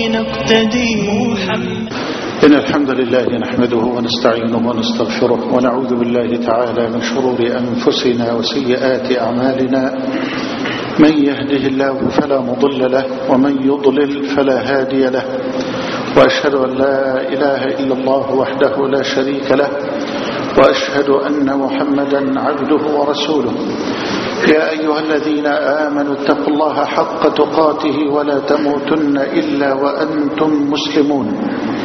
نقتدي. إن الحمد لله نحمده ونستعينه ونستغفره ونعوذ بالله تعالى من شرور أنفسنا وسيئات أعمالنا. من يهده الله فلا مضل له ومن يضلل فلا هادي له، وأشهد أن لا إله إلا الله وحده لا شريك له، وأشهد أن محمدا عبده ورسوله. يا أيها الذين آمنوا اتقوا الله حق تقاته ولا تموتن إلا وأنتم مسلمون.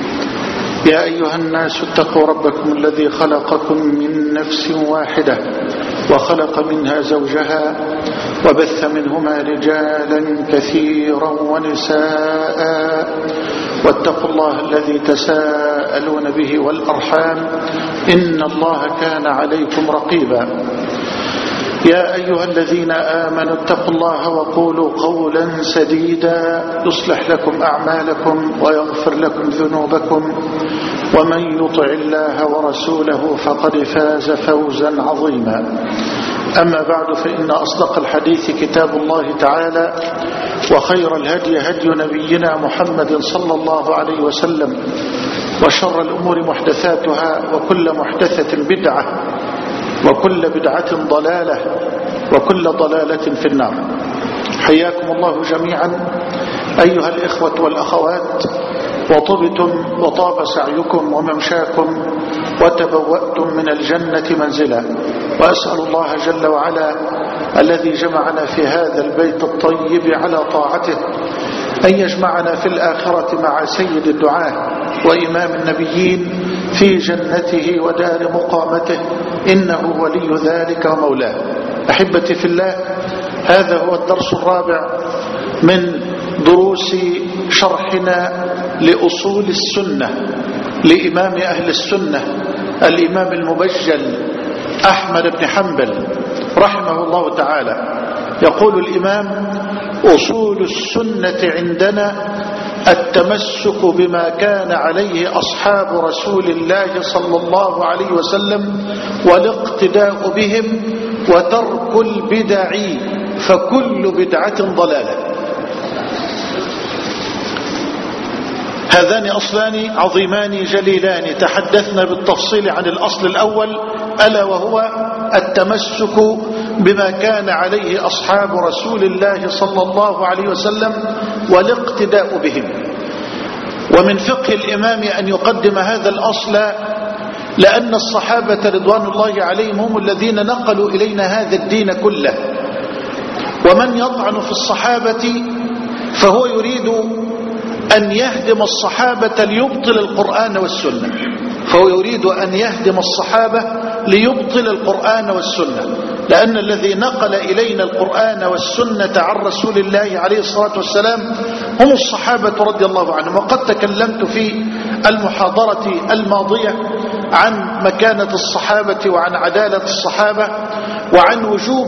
يا أيها الناس اتقوا ربكم الذي خلقكم من نفس واحدة وخلق منها زوجها وبث منهما رجالا كثيرا ونساء، واتقوا الله الذي تساءلون به والأرحام إن الله كان عليكم رقيبا. يا أيها الذين آمنوا اتقوا الله وقولوا قولا سديدا يصلح لكم أعمالكم ويغفر لكم ذنوبكم، ومن يطع الله ورسوله فقد فاز فوزا عظيما. أما بعد، فإن أصدق الحديث كتاب الله تعالى، وخير الهدي هدي نبينا محمد صلى الله عليه وسلم، وشر الأمور محدثاتها، وكل محدثة بدعة، وكل بدعة ضلالة، وكل ضلالة في النار. حياكم الله جميعا أيها الإخوة والأخوات، وطبتم وطاب سعيكم وممشاكم وتبوأتم من الجنة منزلا. وأسأل الله جل وعلا الذي جمعنا في هذا البيت الطيب على طاعته أن يجمعنا في الآخرة مع سيد الدعاة وإمام النبيين في جنته ودار مقامته، إنه ولي ذلك ومولاه. أحبتي في الله، هذا هو الدرس الرابع من دروس شرحنا لأصول السنة لإمام أهل السنة الإمام المبجل أحمد بن حنبل رحمه الله تعالى. يقول الإمام: أصول السنة عندنا التمسك بما كان عليه أصحاب رسول الله صلى الله عليه وسلم والاقتداء بهم وترك البدع، فكل بدعة ضلالة. هذان أصلان عظيمان جليلان تحدثنا بالتفصيل عن الأصل الأول، ألا وهو التمسك بما كان عليه أصحاب رسول الله صلى الله عليه وسلم والاقتداء بهم. ومن فقه الإمام أن يقدم هذا الأصل، لأن الصحابة رضوان الله عليهم هم الذين نقلوا إلينا هذا الدين كله. ومن يطعن في الصحابة فهو يريد أن يهدم الصحابة ليبطل القرآن والسنة، فهو يريد أن يهدم الصحابة ليبطل القرآن والسنة، لأن الذي نقل إلينا القرآن والسنة عن رسول الله عليه الصلاة والسلام هم الصحابة رضي الله عنهم. وقد تكلمت في المحاضرة الماضية عن مكانة الصحابة وعن عدالة الصحابة وعن وجوب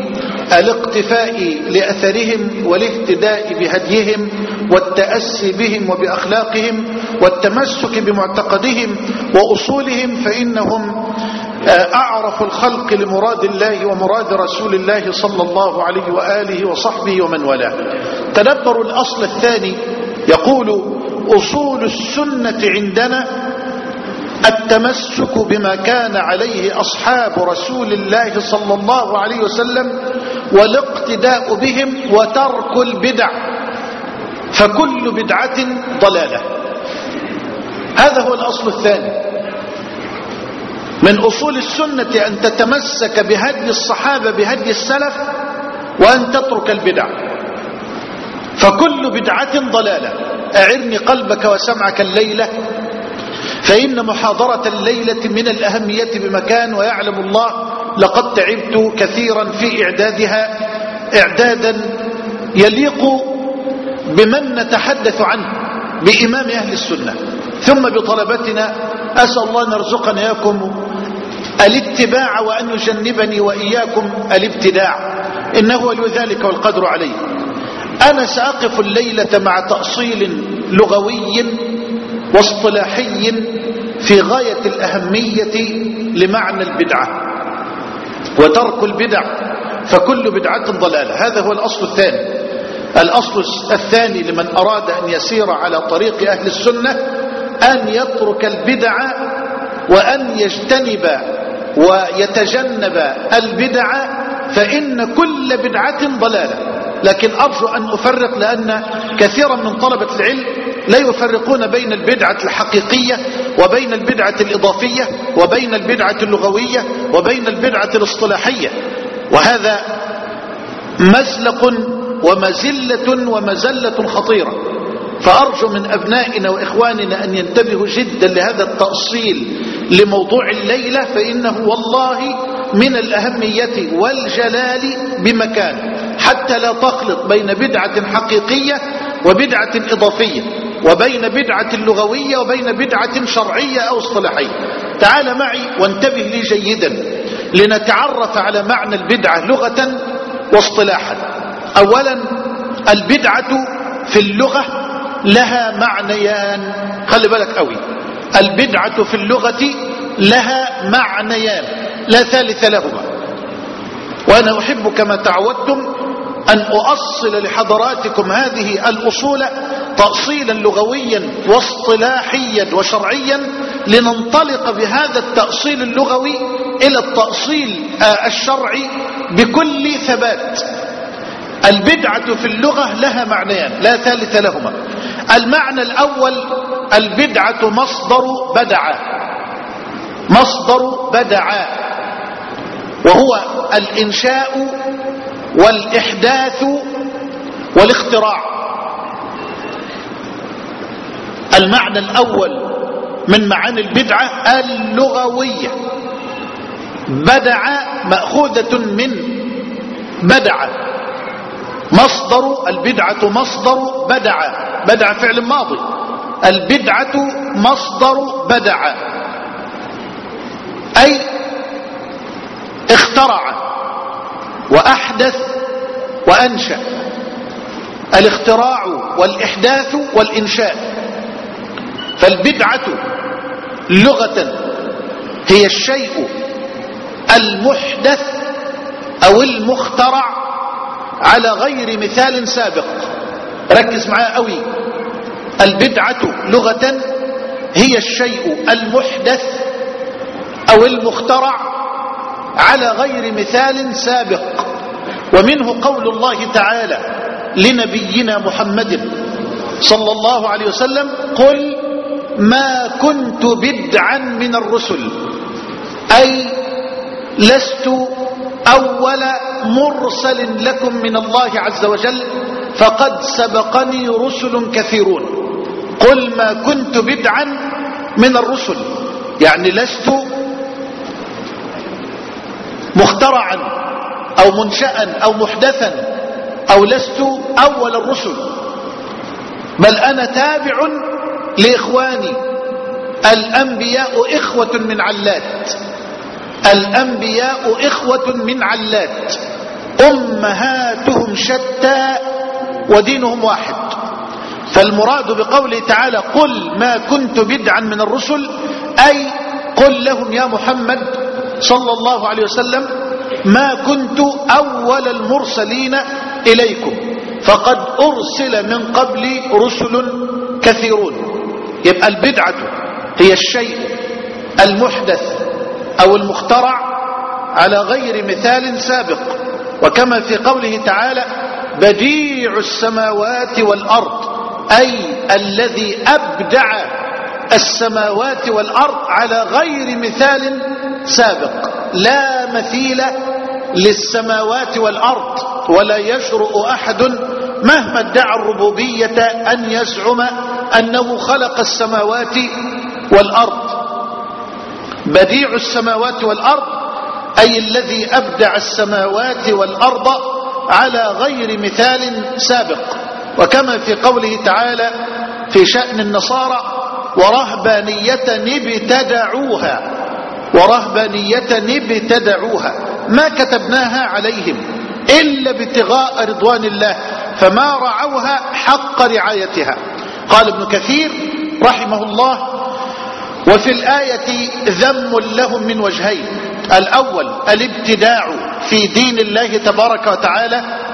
الاقتفاء لأثرهم والاهتداء بهديهم والتأسي بهم وبأخلاقهم والتمسك بمعتقدهم وأصولهم، فإنهم أعرف الخلق لمراد الله ومراد رسول الله صلى الله عليه وآله وصحبه ومن والاه. تدبروا الأصل الثاني، يقول: أصول السنة عندنا التمسك بما كان عليه أصحاب رسول الله صلى الله عليه وسلم والاقتداء بهم وترك البدع، فكل بدعة ضلالة. هذا هو الأصل الثاني من أصول السنة، أن تتمسك بهدي الصحابة بهدي السلف وأن تترك البدع، فكل بدعة ضلالة. أعرني قلبك وسمعك الليلة، فإن محاضرة الليلة من الأهمية بمكان، ويعلم الله لقد تعبت كثيرا في إعدادها إعدادا يليق بمن نتحدث عنه، بإمام أهل السنة ثم بطلبتنا. أسأل الله أن يرزقنا إياكم الاتباع وأن يجنبني وإياكم الابتداع، إنه ولي ذلك والقدر عليه. أنا سأقف الليلة مع تأصيل لغوي واصطلاحي في غاية الأهمية لمعنى البدعة وترك البدع، فكل بدعة ضلالة. هذا هو الأصل الثاني. الأصل الثاني لمن أراد أن يسير على طريق أهل السنة أن يترك البدع وأن يجتنب ويتجنب البدع، فإن كل بدعة ضلالة. لكن أرجو أن أفرق، لأن كثيرا من طلبة العلم لا يفرقون بين البدعة الحقيقية وبين البدعة الإضافية وبين البدعة اللغوية وبين البدعة الاصطلاحية، وهذا مزلق ومزلة ومزلة خطيرة. فأرجو من أبنائنا وإخواننا أن ينتبهوا جدا لهذا التأصيل لموضوع الليلة، فإنه والله من الأهمية والجلال بمكان، حتى لا تخلط بين بدعة حقيقية وبدعة إضافية، وبين بدعة لغوية وبين بدعة شرعية أو اصطلاحية. تعال معي وانتبه لي جيدا لنتعرف على معنى البدعة لغة واصطلاحا. أولا، البدعة في اللغة لها معنيان، خلي بالك قوي. البدعة في اللغة لها معنيان لا ثالث لهما، وأنا أحب كما تعودتم أن أؤصل لحضراتكم هذه الأصول تأصيلا لغويا واصطلاحيا وشرعيا، لننطلق بهذا التأصيل اللغوي إلى التأصيل الشرعي بكل ثبات. البدعة في اللغة لها معنيان لا ثالث لهما. المعنى الأول، البدعة مصدر بدعة، مصدر بدعة، وهو الإنشاء والإحداث والاختراع. المعنى الأول من معاني البدعة اللغوية. بدع مأخوذة من بدعة، مصدر البدعة مصدر بدع، بدع فعل ماضي، البدعة مصدر بدع أي اخترع وأحدث وأنشأ. الاختراع والإحداث والإنشاء. فالبدعة لغة هي الشيء المحدث أو المخترع على غير مثال سابق. ركز معايا قوي. البدعة لغة هي الشيء المحدث أو المخترع على غير مثال سابق. ومنه قول الله تعالى لنبينا محمد صلى الله عليه وسلم: قل ما كنت بدعا من الرسل، أي لست أول مرسل لكم من الله عز وجل، فقد سبقني رسل كثيرون. قل ما كنت بدعا من الرسل، يعني لست مخترعا أو منشأ أو محدثا، أو لست أول الرسل، بل أنا تابع لإخواني. الأنبياء إخوة من علات، الأنبياء إخوة من علات، أمهاتهم شتى ودينهم واحد. فالمراد بقوله تعالى: قل ما كنت بدعا من الرسل، أي قل لهم يا محمد صلى الله عليه وسلم: ما كنت أول المرسلين إليكم، فقد أرسل من قبل رسل كثيرون. يبقى البدعة هي الشيء المحدث أو المخترع على غير مثال سابق. وكما في قوله تعالى: بديع السماوات والأرض، أي الذي أبدع السماوات والأرض على غير مثال سابق. لا مثيل للسماوات والأرض، ولا يجرؤ أحد مهما ادعى الربوبية أن يزعم أنه خلق السماوات والأرض. بديع السماوات والأرض أي الذي أبدع السماوات والأرض على غير مثال سابق. وكما في قوله تعالى في شأن النصارى: ورهبانية ابتدعوها، ورهبانية ابتدعوها ما كتبناها عليهم إلا ابتغاء رضوان الله فما رعوها حق رعايتها. قال ابن كثير رحمه الله: وفي الآية ذم لهم من وجهين: الأول الابتداع في دين الله تبارك وتعالى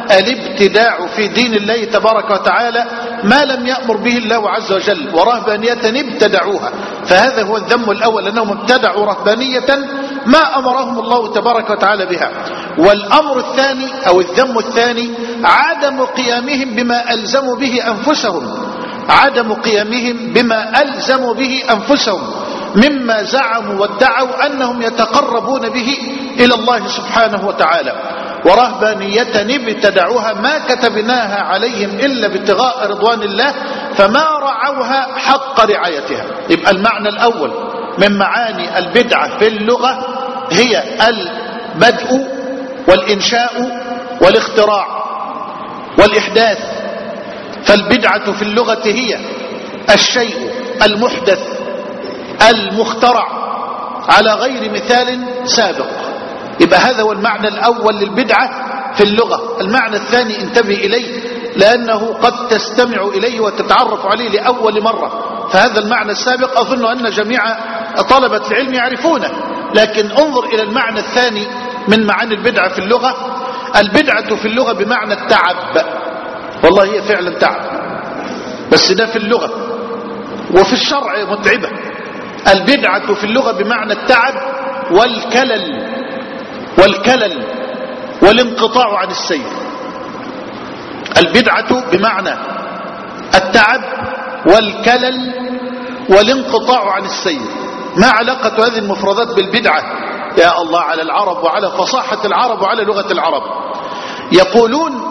الابتداع في دين الله تبارك وتعالى ما لم يأمر به الله عز وجل، ورهبانية ابتدعوها، فهذا هو الذم الأول، أنهم ابتدعوا رهبانية ما أمرهم الله تبارك وتعالى بها. والأمر الثاني أو الذم الثاني عدم قيامهم بما ألزموا به أنفسهم، عدم قيامهم بما ألزموا به أنفسهم مما زعموا وادعوا أنهم يتقربون به إلى الله سبحانه وتعالى. ورهبانية ابتدعوها ما كتبناها عليهم إلا ابتغاء رضوان الله فما رعوها حق رعايتها. يبقى المعنى الأول من معاني البدعة في اللغة هي البدء والإنشاء والاختراع والإحداث. فالبدعة في اللغة هي الشيء المحدث المخترع على غير مثال سابق. يبقى هذا هو المعنى الأول للبدعة في اللغة. المعنى الثاني انتبه إليه لأنه قد تستمع إليه وتتعرف عليه لأول مرة، فهذا المعنى السابق أظن أن جميع طلبة العلم يعرفونه، لكن انظر إلى المعنى الثاني من معاني البدعة في اللغة. البدعة في اللغة بمعنى التعب، والله هي فعلا تعب، بس ده في اللغة، وفي الشرع متعبة. البدعة في اللغة بمعنى التعب والكلل والانقطاع عن السير. البدعة بمعنى التعب والكلل والانقطاع عن السير. ما علاقة هذه المفردات بالبدعة؟ يا الله على العرب وعلى فصاحة العرب وعلى لغة العرب. يقولون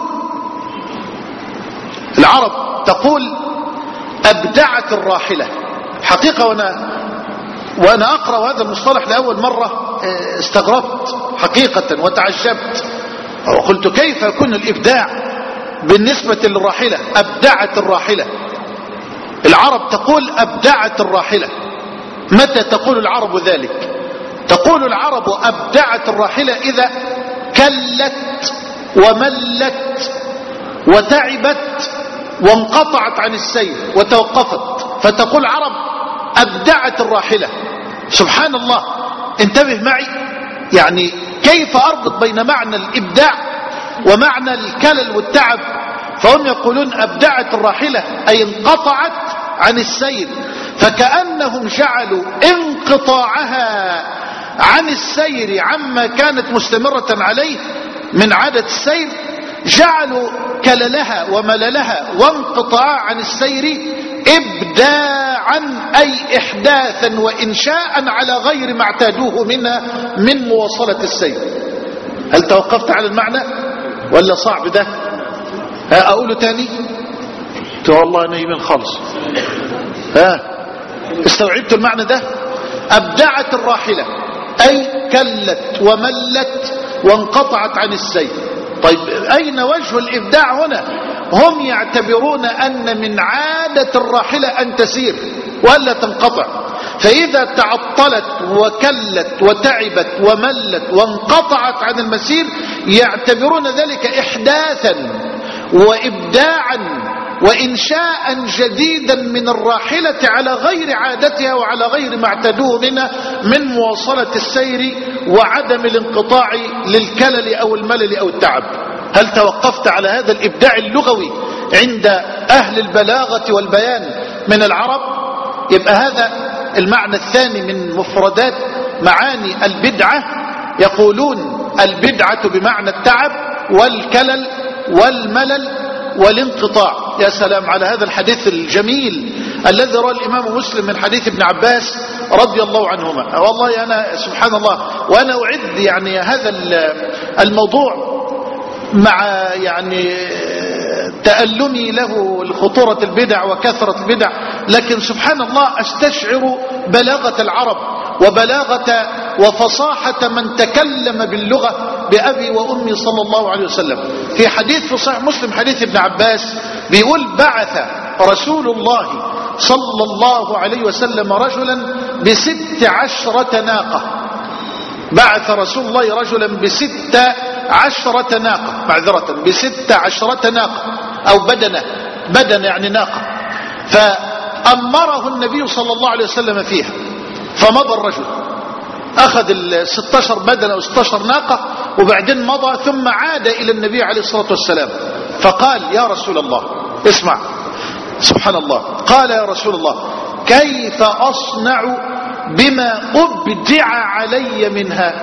العرب تقول أبدعت الراحلة. حقيقة وأنا أقرأ هذا المصطلح لأول مرة استغربت حقيقة وتعجبت، وقلت كيف يكون الإبداع بالنسبة للراحلة؟ أبدعت الراحلة. العرب تقول أبدعت الراحلة. متى تقول العرب ذلك؟ تقول العرب أبدعت الراحلة إذا كلت وملت وتعبت وانقطعت عن السير وتوقفت، فتقول العرب أبدعت الراحلة. سبحان الله، انتبه معي، يعني كيف أربط بين معنى الإبداع ومعنى الكلل والتعب؟ فهم يقولون أبدعت الراحلة أي انقطعت عن السير، فكأنهم جعلوا انقطاعها عن السير عما كانت مستمرة عليه من عادة السير، جعلوا كللها ومللها وانقطاعها عن السير إبداعا أي إحداثا وإنشاء على غير ما اعتادوه منها من مواصلة السير. هل توقفت على المعنى ولا صعب ده؟ أقوله تاني؟ والله نايمين خالص. استوعبت المعنى ده؟ أبدعت الراحلة أي كلت وملت وانقطعت عن السير. طيب أين وجه الإبداع هنا؟ هم يعتبرون أن من عادة الراحلة أن تسير ولا تنقطع، فإذا تعطلت وكلت وتعبت وملت وانقطعت عن المسير يعتبرون ذلك إحداثا وإبداعا وإنشاء جديدا من الراحلة على غير عادتها وعلى غير ما اعتادوه منها من مواصلة السير وعدم الانقطاع للكلل أو الملل أو التعب. هل توقفت على هذا الإبداع اللغوي عند أهل البلاغة والبيان من العرب؟ يبقى هذا المعنى الثاني من مفردات معاني البدعة. يقولون البدعة بمعنى التعب والكلل والملل والانقطاع. يا سلام على هذا الحديث الجميل الذي رواه الإمام مسلم من حديث ابن عباس رضي الله عنهما. والله أنا سبحان الله وأنا أعد يعني هذا الموضوع مع يعني تألمي له لخطورة البدع وكثرة البدع، لكن سبحان الله أستشعر بلاغة العرب وبلاغة وفصاحة من تكلم باللغة بأبي وأمي صلى الله عليه وسلم. في حديث في صحيح مسلم حديث ابن عباس بيقول بعث رسول الله صلى الله عليه وسلم رجلا ب16 ناقة. بعث رسول الله رجلا ب16 ناقة، معذرة ب16 ناقة أو بدنة يعني ناقة، فأمره النبي صلى الله عليه وسلم فيها. فمضى الرجل أخذ 16 بدنة أو 16 ناقة وبعدين مضى ثم عاد إلى النبي عليه الصلاة والسلام فقال يا رسول الله اسمع سبحان الله قال يا رسول الله كيف أصنع بما أبدع علي منها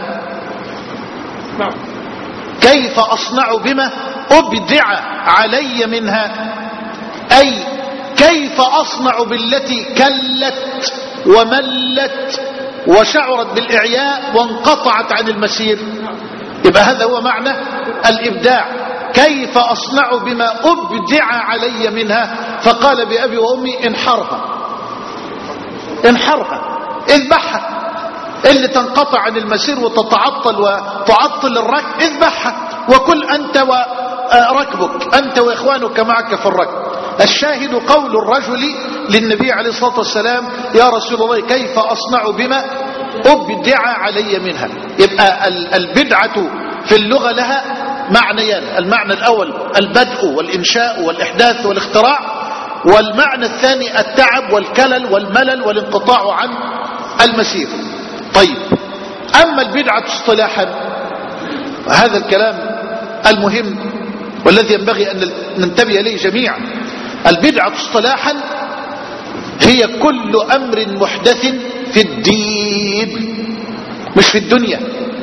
كيف أصنع بما أبدع علي منها أي كيف أصنع بالتي كلت وملت وشعرت بالإعياء وانقطعت عن المسير. يبقى هذا هو معنى الإبداع. كيف أصنع بما أبدع علي منها؟ فقال بأبي وأمي انحرها اذبحها اللي تنقطع عن المسير وتتعطل وتعطل الركب اذبحها وكل أنت وركبك أنت وإخوانك معك في الركب. الشاهد قول الرجل للنبي عليه الصلاة والسلام يا رسول الله كيف أصنع بما أبدع علي منها. يبقى البدعة في اللغة لها معنيان. المعنى الأول البدء والإنشاء والإحداث والاختراع، والمعنى الثاني التعب والكلل والملل والانقطاع عن المسير. طيب أما البدعة اصطلاحا هذا الكلام المهم والذي ينبغي أن ننتبه إليه جميعا. البدعة اصطلاحا هي كل أمر محدث في الدين مش في الدنيا.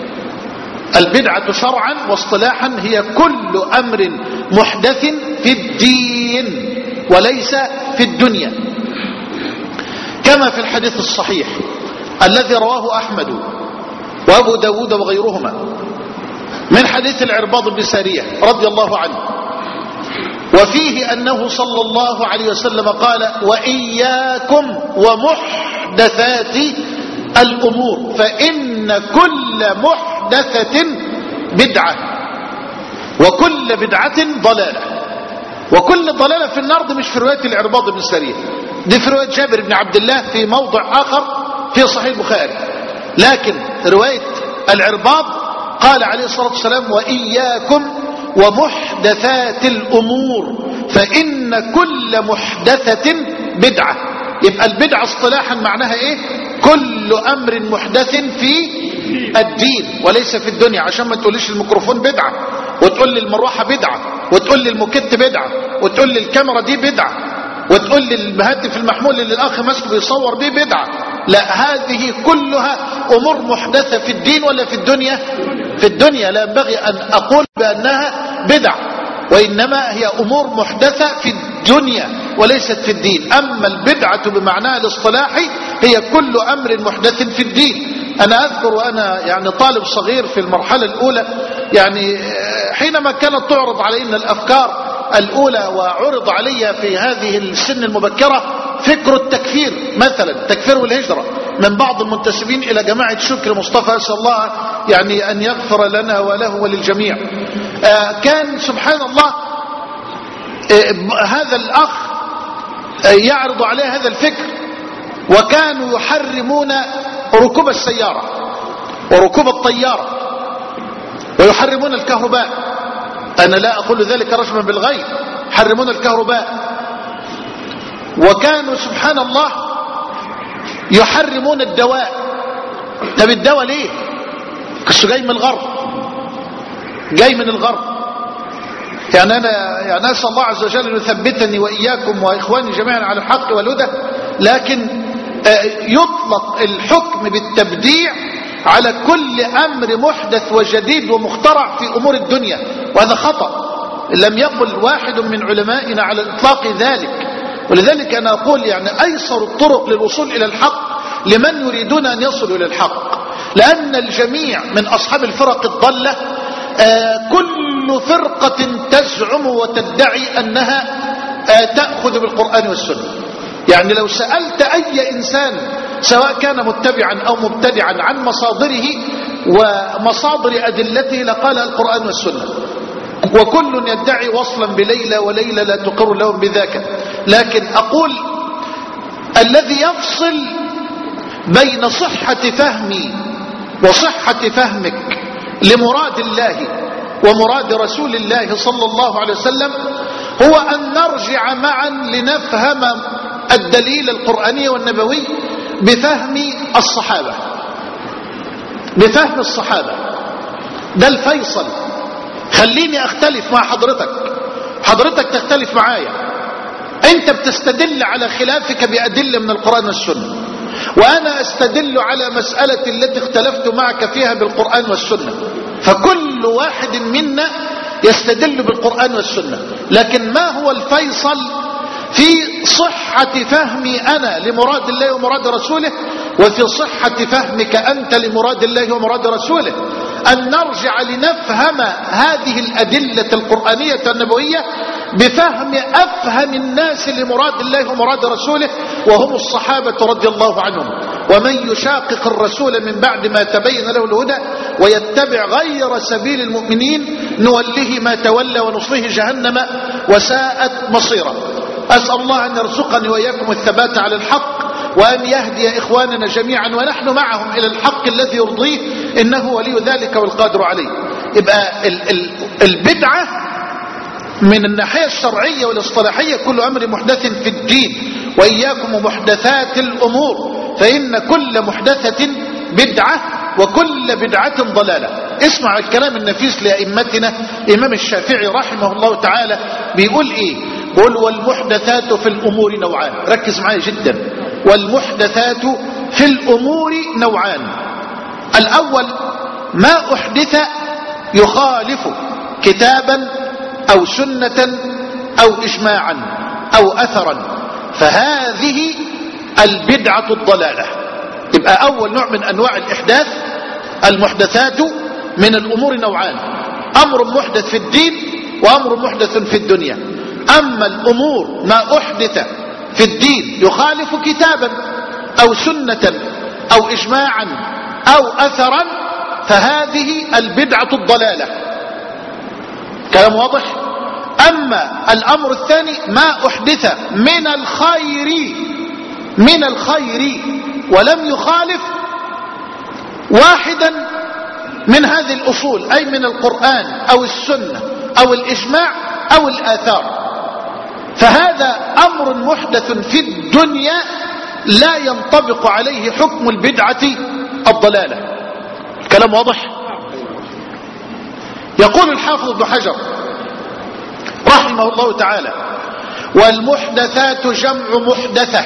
البدعة شرعا واصطلاحا هي كل أمر محدث في الدين وليس في الدنيا، كما في الحديث الصحيح الذي رواه أحمد وأبو داود وغيرهما من حديث العرباض بن سارية رضي الله عنه، وفيه أنه صلى الله عليه وسلم قال وإياكم ومحدثات الأمور فإن كل محدثة بدعة وكل بدعة ضلالة. وكل ضلالة في النار. دي مش في رواية العرباض بن سارية، دي في رواية جابر بن عبد الله في موضع آخر في صحيح البخاري. لكن رواية العرباض قال عليه الصلاة والسلام وإياكم ومحدثات الأمور فإن كل محدثة بدعة. يبقى البدعة اصطلاحا معناها ايه؟ كل أمر محدث في الدين وليس في الدنيا. عشان ما تقوليش الميكروفون بدعة وتقول لي المروحة بدعة وتقول لي الموكيت بدعة وتقول لي الكاميرا دي بدعة وتقول لي الهاتف المحمول اللي الأخ ماسكه بيصور بيه بدعة. لا، هذه كلها أمور محدثة في الدين ولا في الدنيا؟ في الدنيا. لا ينبغي أن أقول بأنها بدع، وإنما هي أمور محدثة في الدنيا وليست في الدين. أما البدعة بمعناها الاصطلاحي هي كل أمر محدث في الدين. أنا أذكر وأنا يعني طالب صغير في المرحلة الأولى، يعني حينما كانت تعرض علينا الأفكار الأولى وعرض علي في هذه السن المبكرة فكر التكفير مثلا، التكفير والهجرة من بعض المنتسبين إلى جماعة شكر مصطفى، أسأل الله يعني أن يغفر لنا وله وللجميع. كان سبحان الله هذا الأخ يعرض عليه هذا الفكر، وكانوا يحرمون ركوب السيارة وركوب الطيارة ويحرمون الكهرباء. أنا لا أقول ذلك رجما بالغيب، يحرمون الكهرباء. وكانوا سبحان الله يحرمون الدواء. طب الدواء ليه؟ كسو جاي من الغرب، جاي من الغرب. يعني أنا أسأل الله عز وجل أن يثبتني وإياكم وإخواني جميعا على الحق والهدى، لكن يطلق الحكم بالتبديع على كل أمر محدث وجديد ومخترع في أمور الدنيا، وهذا خطأ. لم يقل واحد من علمائنا على الإطلاق ذلك. ولذلك أنا أقول يعني أيسر الطرق للوصول إلى الحق لمن يريدون أن يصلوا إلى الحق، لأن الجميع من أصحاب الفرق الضالة كل فرقة تزعم وتدعي أنها تأخذ بالقرآن والسنة. يعني لو سألت أي إنسان سواء كان متبعا أو مبتدعا عن مصادره ومصادر أدلته لقال القرآن والسنة، وكل يدعي وصلا بليلى وليلى لا تقر لهم بذاك. لكن أقول الذي يفصل بين صحة فهمي وصحة فهمك لمراد الله ومراد رسول الله صلى الله عليه وسلم هو أن نرجع معا لنفهم الدليل القرآني والنبوي بفهم الصحابة. بفهم الصحابة. ده الفيصل. خليني اختلف مع حضرتك تختلف معايا. انت بتستدل على خلافك بأدلة من القرآن والسنة، وانا استدل على مسألة التي اختلفت معك فيها بالقرآن والسنة، فكل واحد منا يستدل بالقرآن والسنة. لكن ما هو الفيصل في صحة فهمي أنا لمراد الله ومراد رسوله، وفي صحة فهمك أنت لمراد الله ومراد رسوله؟ أن نرجع لنفهم هذه الأدلة القرآنية النبوية بفهم أفهم الناس لمراد الله ومراد رسوله، وهم الصحابة رضي الله عنهم. ومن يشاقق الرسول من بعد ما تبين له الهدى ويتبع غير سبيل المؤمنين نوله ما تولى ونصله جهنم وساءت مصيرا. أسأل الله أن يرزقني وإياكم الثبات على الحق، وأن يهدي إخواننا جميعا ونحن معهم إلى الحق الذي يرضيه، إنه ولي ذلك والقادر عليه. يبقى البدعة من الناحية الشرعية والاصطلاحية كل أمر محدث في الدين، وإياكم محدثات الأمور، فإن كل محدثة بدعة وكل بدعة ضلالة. اسمع الكلام النفيس لأئمتنا. إمام الشافعي رحمه الله تعالى بيقول إيه؟ قل والمحدثات في الأمور نوعان. ركز معي جدا. والمحدثات في الأمور نوعان. الأول ما أحدث يخالف كتابا أو سنة أو إجماعا أو أثرا، فهذه البدعة الضلالة. يبقى أول نوع من أنواع الإحداث المحدثات من الأمور نوعان: أمر محدث في الدين وأمر محدث في الدنيا. أما الأمور ما أحدث في الدين يخالف كتابا أو سنة أو إجماعا أو أثرا، فهذه البدعة الضلالة. كلام واضح؟ أما الأمر الثاني ما أحدث من الخير ولم يخالف واحدا من هذه الأصول، أي من القرآن أو السنة أو الإجماع أو الآثار، فهذا أمر محدث في الدنيا لا ينطبق عليه حكم البدعة الضلالة. الكلام واضح؟ يقول الحافظ ابن حجر رحمه الله تعالى: والمحدثات جمع محدثة.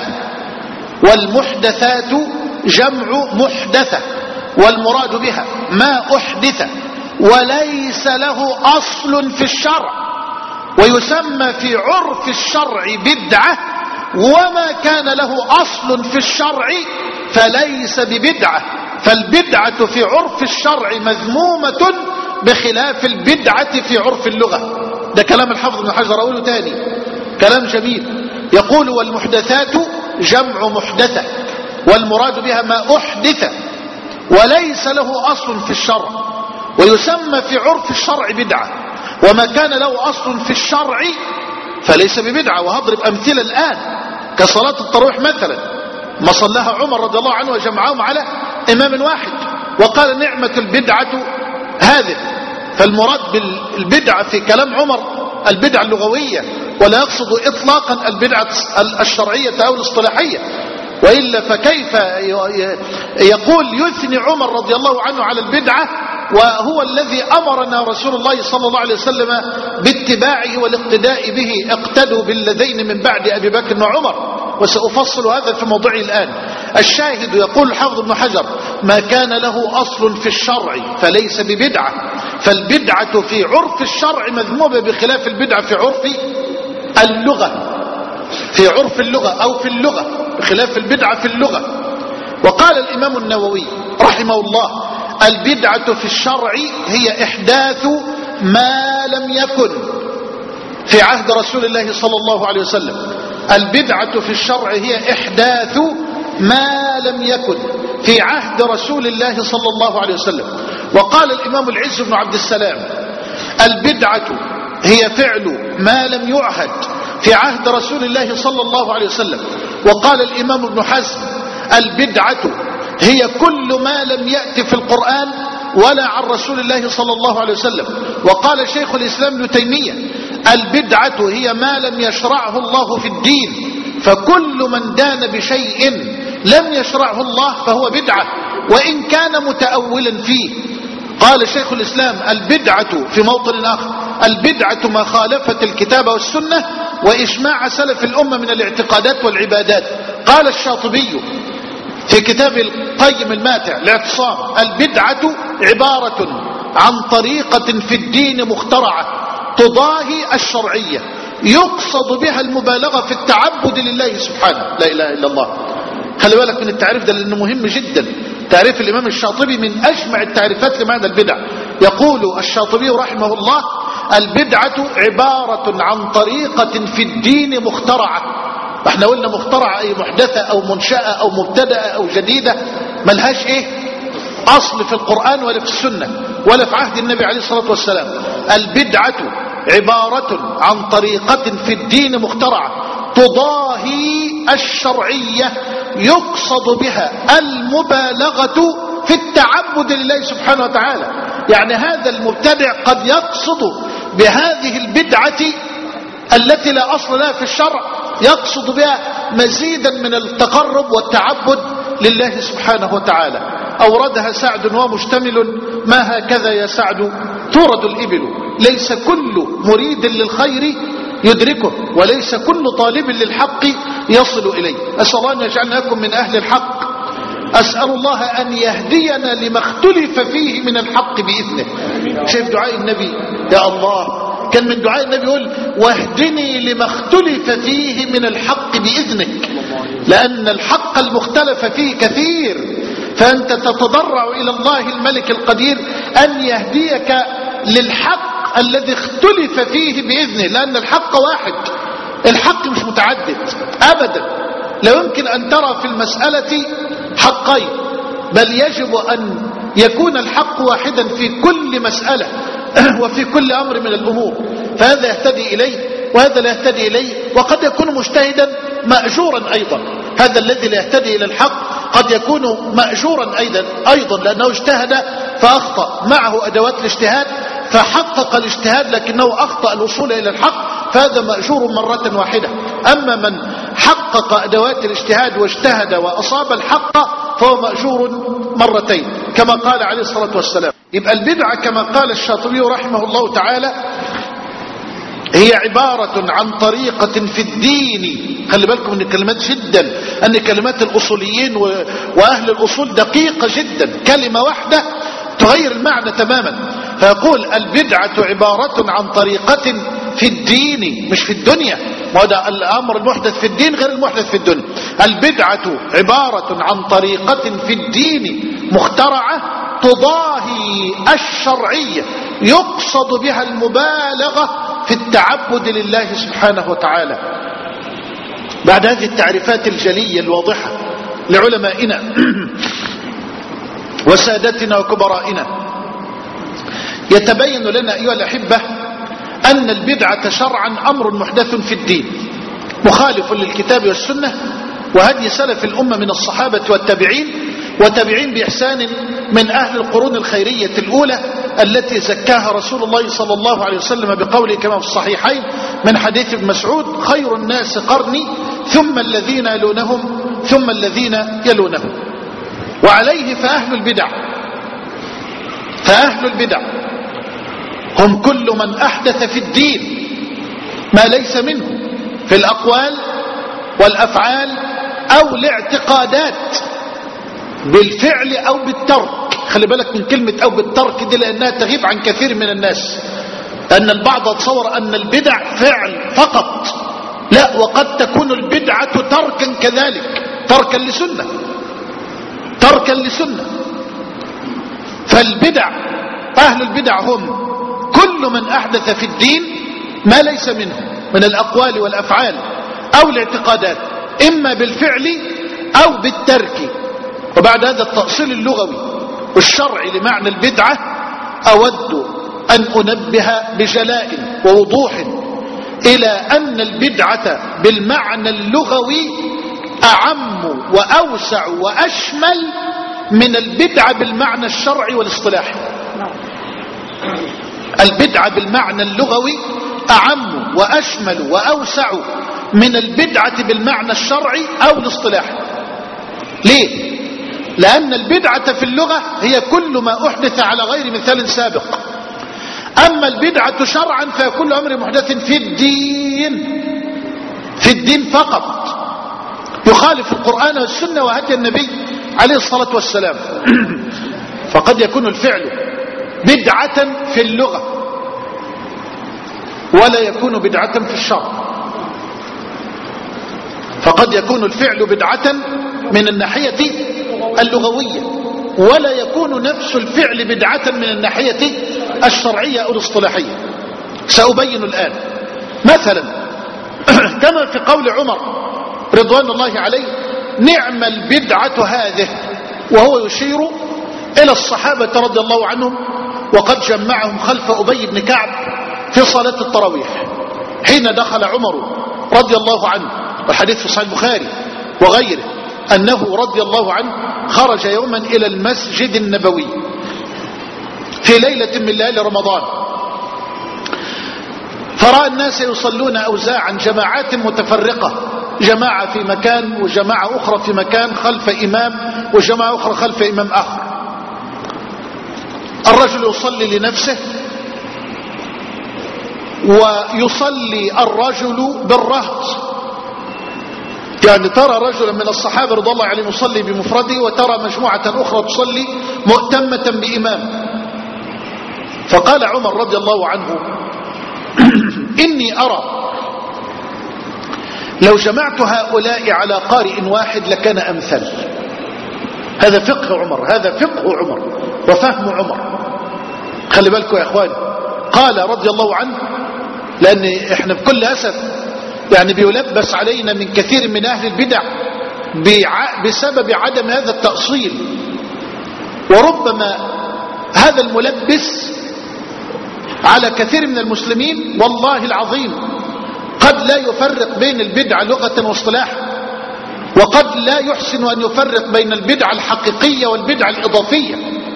والمحدثات جمع محدثة، والمراد بها ما أحدث وليس له أصل في الشرع، ويسمى في عرف الشرع بدعة، وما كان له أصل في الشرع فليس ببدعة، فالبدعة في عرف الشرع مذمومة بخلاف البدعة في عرف اللغة. ده كلام الحافظ ابن حجر. أقوله تاني، كلام جميل. يقول: والمحدثات جمع محدثة، والمراد بها ما أحدث وليس له أصل في الشرع، ويسمى في عرف الشرع بدعة، وما كان له أصل في الشرع فليس ببدعة. وهضرب أمثلة الآن كصلاة التراويح مثلا، ما صلاها عمر رضي الله عنه وجمعهم على إمام واحد وقال: نعمة البدعة هذه. فالمراد بالبدعة في كلام عمر البدعة اللغوية، ولا يقصد إطلاقا البدعة الشرعية أو الاصطلاحية، وإلا فكيف يقول يثني عمر رضي الله عنه على البدعة وهو الذي أمرنا رسول الله صلى الله عليه وسلم باتباعه والاقتداء به: اقتدوا بالذين من بعد أبي بكر وعمر. وسأفصل هذا في موضوعه الآن. الشاهد يقول الحافظ ابن حجر: ما كان له أصل في الشرع فليس ببدعة، فالبدعة في عرف الشرع مذمومة بخلاف البدعة في عرف اللغة، في عرف اللغة أو في اللغة، بخلاف البدعة في اللغة. وقال الإمام النووي رحمه الله: البدعة في الشرع هي إحداث ما لم يكن في عهد رسول الله صلى الله عليه وسلم. البدعة في الشرع هي إحداث ما لم يكن في عهد رسول الله صلى الله عليه وسلم. وقال الإمام العز بن عبد السلام: البدعة هي فعل ما لم يعهد في عهد رسول الله صلى الله عليه وسلم. وقال الإمام ابن حزم: البدعة هي كل ما لم يأتي في القرآن ولا عن رسول الله صلى الله عليه وسلم. وقال شيخ الإسلام ابن تيمية: البدعة هي ما لم يشرعه الله في الدين، فكل من دان بشيء لم يشرعه الله فهو بدعة، وإن كان متأولا فيه. قال شيخ الإسلام: البدعة في موطن آخر: البدعة ما خالفت الكتاب والسنة وإجماع سلف الأمة من الاعتقادات والعبادات. قال الشاطبي في كتاب القيم الماتع الاعتصام: البدعة عبارة عن طريقة في الدين مخترعة تضاهي الشرعية يقصد بها المبالغة في التعبد لله سبحانه. لا إله إلا الله. خلي بالك من التعريف ده لأنه مهم جدا. تعريف الإمام الشاطبي من أجمع التعريفات لمعنى البدع. يقول الشاطبي رحمه الله: البدعة عبارة عن طريقة في الدين مخترعة. احنا قلنا مخترعة أي محدثة أو منشأة أو مبتدأة أو جديدة، ملهاش أصل في القرآن ولا في السنة ولا في عهد النبي عليه الصلاة والسلام. البدعة عبارة عن طريقة في الدين مخترعة تضاهي الشرعية يقصد بها المبالغة في التعبد لله سبحانه وتعالى. يعني هذا المبتدع قد يقصد بهذه البدعة التي لا أصل لها في الشرع، يقصد بها مزيدا من التقرب والتعبد لله سبحانه وتعالى. أوردها سعد ومشتمل: ما هكذا يا سعد تورد الإبل، ليس كل مريد للخير يدركه وليس كل طالب للحق يصل إليه. أسأل الله أن يجعلناكم من أهل الحق. أسأل الله أن يهدينا لما اختلف فيه من الحق بإذنه. شايف دعاء النبي؟ يا الله، كان من دعاء النبي يقول: واهدني لما اختلف فيه من الحق بإذنك، لأن الحق المختلف فيه كثير، فأنت تتضرع إلى الله الملك القدير أن يهديك للحق الذي اختلف فيه بإذنه، لأن الحق واحد، الحق مش متعدد أبدا. لا يمكن أن ترى في المسألة حقين، بل يجب أن يكون الحق واحدا في كل مسألة وفي كل أمر من الأمور. فهذا يهتدي إليه وهذا لا يهتدي إليه، وقد يكون مجتهدا مأجورا أيضا. هذا الذي لا يهتدي إلى الحق قد يكون مأجورا أيضا لأنه اجتهد فأخطأ، معه أدوات الاجتهاد فحقق الاجتهاد لكنه أخطأ الوصول إلى الحق، فهذا مأجور مرة واحدة. أما من حقق أدوات الاجتهاد واجتهد وأصاب الحق فهو مأجور مرتين كما قال عليه الصلاة والسلام. يبقى البدعة كما قال الشاطبي رحمه الله تعالى هي عبارة عن طريقة في الدين. خلي بالكم من الكلمات جدا، أن كلمات الأصوليين وأهل الأصول دقيقة جدا، كلمة واحدة تغير المعنى تماما. فيقول: البدعة عبارة عن طريقة في الدين، مش في الدنيا، وهذا الأمر المحدث في الدين غير المحدث في الدنيا. البدعة عبارة عن طريقة في الدين مخترعة تضاهي الشرعية يقصد بها المبالغة في التعبد لله سبحانه وتعالى. بعد هذه التعريفات الجلية الواضحة لعلمائنا وسادتنا وكبرائنا، يتبين لنا أيها الأحبة أن البدعة شرعا أمر محدث في الدين مخالف للكتاب والسنة وهدي سلف الأمة من الصحابة والتابعين وتابعين بإحسان من أهل القرون الخيرية الأولى التي زكاها رسول الله صلى الله عليه وسلم بقوله كما في الصحيحين من حديث ابن مسعود: خير الناس قرني ثم الذين يلونهم ثم الذين يلونهم. وعليه فأهل البدع هم كل من أحدث في الدين ما ليس منه في الأقوال والأفعال أو الاعتقادات بالفعل أو بالترك. خلي بالك من كلمة أو بالترك دي لأنها تغيب عن كثير من الناس، أن البعض تصور أن البدع فعل فقط، لا، وقد تكون البدعة تركا كذلك، تركا لسنة. فالبدع أهل البدع هم كل من أحدث في الدين ما ليس منه من الأقوال والأفعال أو الاعتقادات، إما بالفعل أو بالترك. وبعد هذا التأصيل اللغوي والشرعي لمعنى البدعة أود أن أنبه بجلاء ووضوح إلى أن البدعة بالمعنى اللغوي أعم وأوسع وأشمل من البدعة بالمعنى الشرعي والاصطلاحي. البدعة بالمعنى اللغوي أعم وأشمل وأوسع من البدعة بالمعنى الشرعي أو الاصطلاحي. ليه؟ لأن البدعة في اللغة هي كل ما أحدث على غير مثال سابق. أما البدعة شرعا فهي كل أمر محدث في الدين فقط يخالف القرآن والسنة وهدي النبي عليه الصلاة والسلام. فقد يكون الفعل بدعة في اللغة ولا يكون بدعة في الشرع. فقد يكون الفعل بدعة من الناحية اللغوية ولا يكون نفس الفعل بدعة من الناحية الشرعية أو الاصطلاحية. سأبين الآن. مثلا كما في قول عمر رضوان الله عليه: نعم البدعة هذه، وهو يشير إلى الصحابة رضي الله عنهم وقد جمعهم خلف أبي بن كعب في صلاة التراويح حين دخل عمر رضي الله عنه، والحديث في صحيح البخاري وغيره، أنه رضي الله عنه خرج يوما إلى المسجد النبوي في ليلة من ليالي رمضان، فرأى الناس يصلون أوزاعا جماعات متفرقة، جماعة في مكان وجماعة أخرى في مكان خلف إمام وجماعة أخرى خلف إمام آخر. الرجل يصلي لنفسه ويصلي الرجل بالرهط، يعني ترى رجلا من الصحابة رضي الله عنهم يصلي بمفرده وترى مجموعة أخرى تصلي مؤتمة بإمام. فقال عمر رضي الله عنه: إني أرى لو جمعت هؤلاء على قارئ واحد لكان أمثل. هذا فقه عمر، هذا فقه عمر وفهم عمر. خلي بالكم يا أخواني. قال رضي الله عنه، لأن إحنا بكل أسف يعني بيلبس علينا من كثير من أهل البدع بسبب عدم هذا التأصيل، وربما هذا الملبس على كثير من المسلمين والله العظيم قد لا يفرق بين البدعة لغة واصطلاحا، وقد لا يحسن أن يفرق بين البدعة الحقيقية والبدعة الإضافية.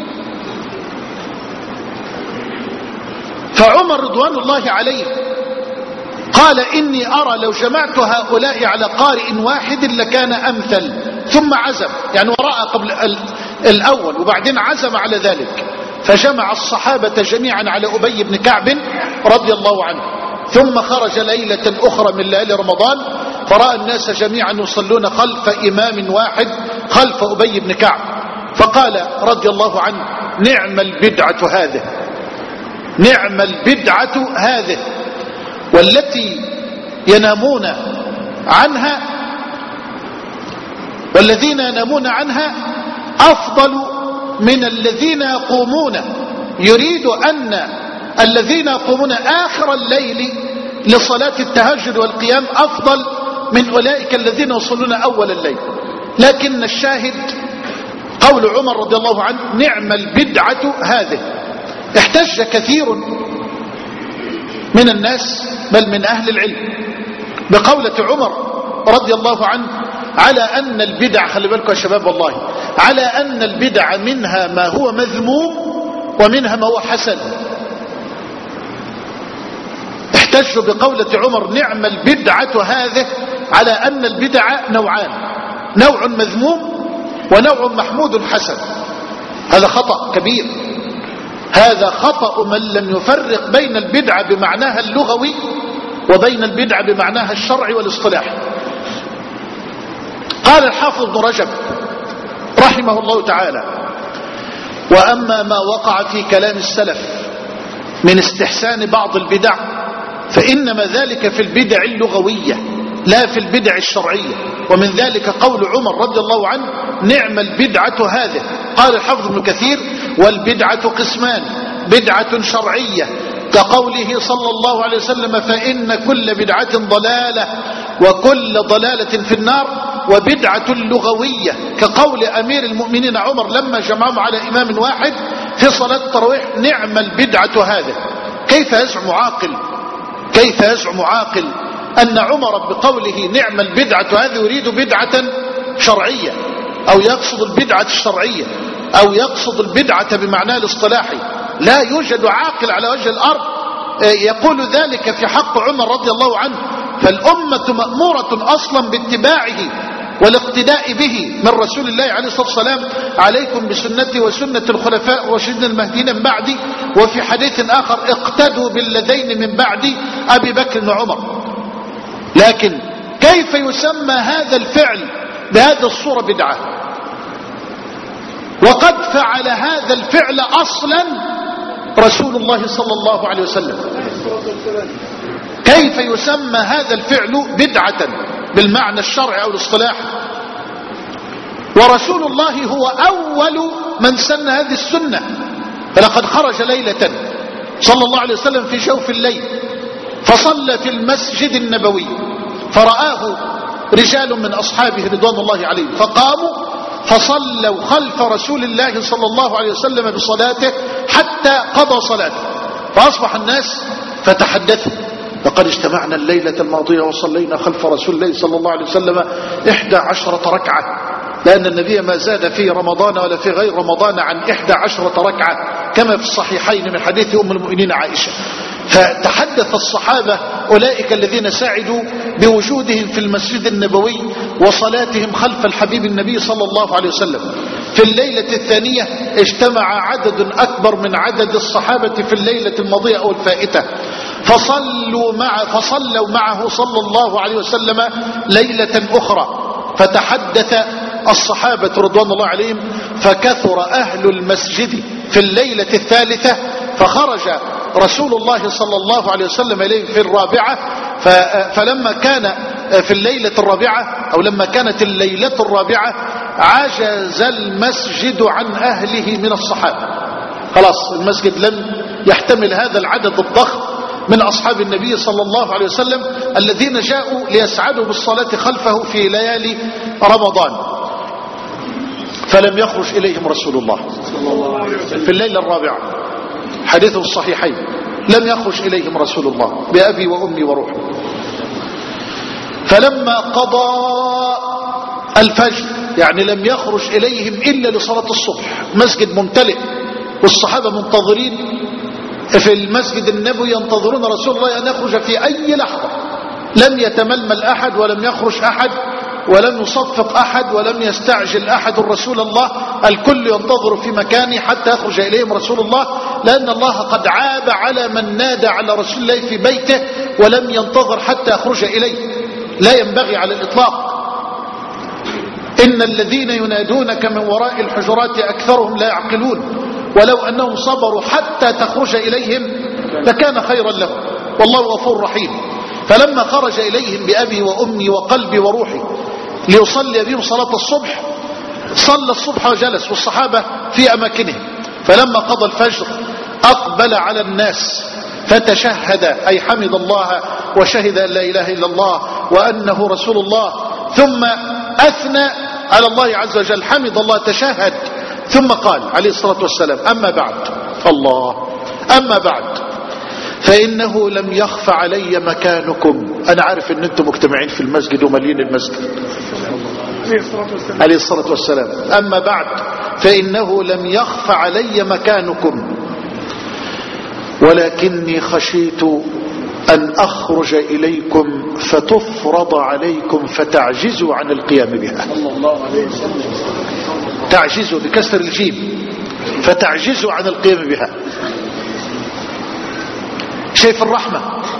فعمر رضوان الله عليه قال: إني أرى لو جمعت هؤلاء على قارئ واحد لكان أمثل. ثم عزم، يعني وراء قبل الأول وبعدين عزم على ذلك، فجمع الصحابة جميعا على أبي بن كعب رضي الله عنه، ثم خرج ليلة أخرى من ليالي رمضان فرأى الناس جميعا يصلون خلف إمام واحد خلف أبي بن كعب، فقال رضي الله عنه: نعم البدعة هذه، نعم البدعة هذه، والتي ينامون عنها والذين ينامون عنها أفضل من الذين يقومون. يريد أن الذين يقومون آخر الليل لصلاة التهجد والقيام أفضل من أولئك الذين يصلون أول الليل. لكن الشاهد قول عمر رضي الله عنه: نعم البدعة هذه. احتج كثير من الناس بل من أهل العلم بقولة عمر رضي الله عنه على أن البدع، خلي بالكم يا شباب والله، على أن البدع منها ما هو مذموم ومنها ما هو حسن. احتجوا بقولة عمر: نعم البدعة هذه، على أن البدع نوعان، نوع مذموم ونوع محمود حسن. هذا خطأ كبير، هذا خطأ من لم يفرق بين البدعة بمعناها اللغوي وبين البدعة بمعناها الشرعي والاصطلاحي. قال الحافظ ابن رجب رحمه الله تعالى: وأما ما وقع في كلام السلف من استحسان بعض البدع فإنما ذلك في البدع اللغوية لا في البدع الشرعية، ومن ذلك قول عمر رضي الله عنه: نعم البدعة هذه. قال الحافظ ابن كثير: والبدعة قسمان: بدعة شرعية كقوله صلى الله عليه وسلم: فإن كل بدعة ضلالة وكل ضلالة في النار، وبدعة لغوية كقول أمير المؤمنين عمر لما جمعهم على إمام واحد في صلاة التراويح: نعم البدعة هذه. كيف يزعم عاقل أن عمر بقوله نعم البدعة هذه يريد بدعة شرعية، أو يقصد البدعة الشرعية، أو يقصد البدعة بمعناه الاصطلاحي؟ لا يوجد عاقل على وجه الأرض يقول ذلك في حق عمر رضي الله عنه. فالأمة مأمورة أصلا باتباعه والاقتداء به من رسول الله عليه الصلاة والسلام: عليكم بسنتي وسنة الخلفاء الراشدين المهديين من بعدي. وفي حديث آخر: اقتدوا بالذين من بعدي أبي بكر وعمر. لكن كيف يسمى هذا الفعل بهذه الصورة بدعة وقد فعل هذا الفعل أصلا رسول الله صلى الله عليه وسلم؟ كيف يسمى هذا الفعل بدعة بالمعنى الشرعي أو الاصطلاحي؟ ورسول الله هو أول من سن هذه السنة. فلقد خرج ليلة صلى الله عليه وسلم في جوف الليل فصلى في المسجد النبوي، فرآه رجال من أصحابه رضوان الله عليهم فقاموا فصلوا خلف رسول الله صلى الله عليه وسلم بصلاته حتى قضى صلاته. فأصبح الناس فتحدثوا: لقد اجتمعنا الليلة الماضية وصلينا خلف رسول الله صلى الله عليه وسلم 11 ركعة، لأن النبي ما زاد في رمضان ولا في غير رمضان عن 11 ركعة كما في الصحيحين من حديث أم المؤمنين عائشة. فتحدث الصحابة أولئك الذين سعدوا بوجودهم في المسجد النبوي وصلاتهم خلف الحبيب النبي صلى الله عليه وسلم. في الليلة الثانية اجتمع عدد أكبر من عدد الصحابة في الليلة الماضية أو الفائتة فصلوا معه صلى الله عليه وسلم ليلة أخرى. فتحدث الصحابة رضوان الله عليهم فكثر أهل المسجد في الليلة الثالثة، فخرج رسول الله صلى الله عليه وسلم إليهم في الرابعة. فلما كان في الليلة الرابعة أو لما كانت الليلة الرابعة عجز المسجد عن أهله من الصحابة. خلاص المسجد لم يحتمل هذا العدد الضخم من أصحاب النبي صلى الله عليه وسلم الذين جاءوا ليسعدوا بالصلاة خلفه في ليالي رمضان. فلم يخرج إليهم رسول الله في الليلة الرابعة، حديث الصحيحين: لم يخرج إليهم رسول الله بأبي وأمي وروحي. فلما قضى الفجر، يعني لم يخرج إليهم إلا لصلاة الصبح، مسجد ممتلئ والصحابة منتظرين في المسجد النبوي ينتظرون رسول الله أن يخرج في أي لحظة. لم يتململ أحد ولم يخرج أحد ولم يصفق أحد ولم يستعجل أحد رسول الله، الكل ينتظر في مكانه حتى يخرج إليهم رسول الله، لأن الله قد عاب على من نادى على رسول الله في بيته ولم ينتظر حتى يخرج إليه. لا ينبغي على الإطلاق. إن الذين ينادونك من وراء الحجرات أكثرهم لا يعقلون، ولو أنهم صبروا حتى تخرج إليهم لكان خيرا لهم، والله غفور رحيم. فلما خرج إليهم بأبي وأمي وقلبي وروحي ليصلي بهم صلاة الصبح، صلى الصبح وجلس والصحابة في أماكنهم. فلما قضى الفجر أقبل على الناس فتشهد، أي حمد الله وشهد أن لا إله إلا الله وأنه رسول الله، ثم أثنى على الله عز وجل، حمد الله، تشهد، ثم قال عليه الصلاة والسلام: أما بعد، الله، أما بعد، فإنه لم يخف علي مكانكم. أنا عارف أن أنتم مجتمعين في المسجد ومليين المسجد عليه الصلاة والسلام. أما بعد، فإنه لم يخف علي مكانكم، ولكني خشيت أن أخرج إليكم فتفرض عليكم فتعجزوا عن القيام بها. تعجزوا بكسر الجيم، فتعجزوا عن القيام بها. شايف الرحمة؟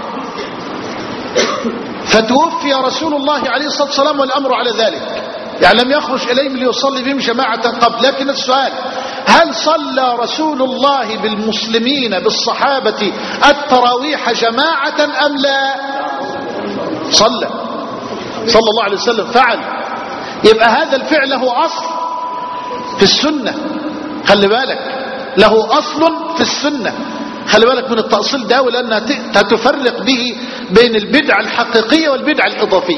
فتوفي رسول الله عليه الصلاة والسلام والأمر على ذلك، يعني لم يخرج إليهم ليصلي بهم جماعة قبل. لكن السؤال: هل صلى رسول الله بالمسلمين بالصحابة التراويح جماعة أم لا؟ صلى صلى الله عليه وسلم، فعل. يبقى هذا الفعل له أصل في السنة، خلي بالك، له أصل في السنة، خلي بالك من التأصيل ده، ولأنها تفرق به بين البدعة الحقيقية والبدعة الإضافية.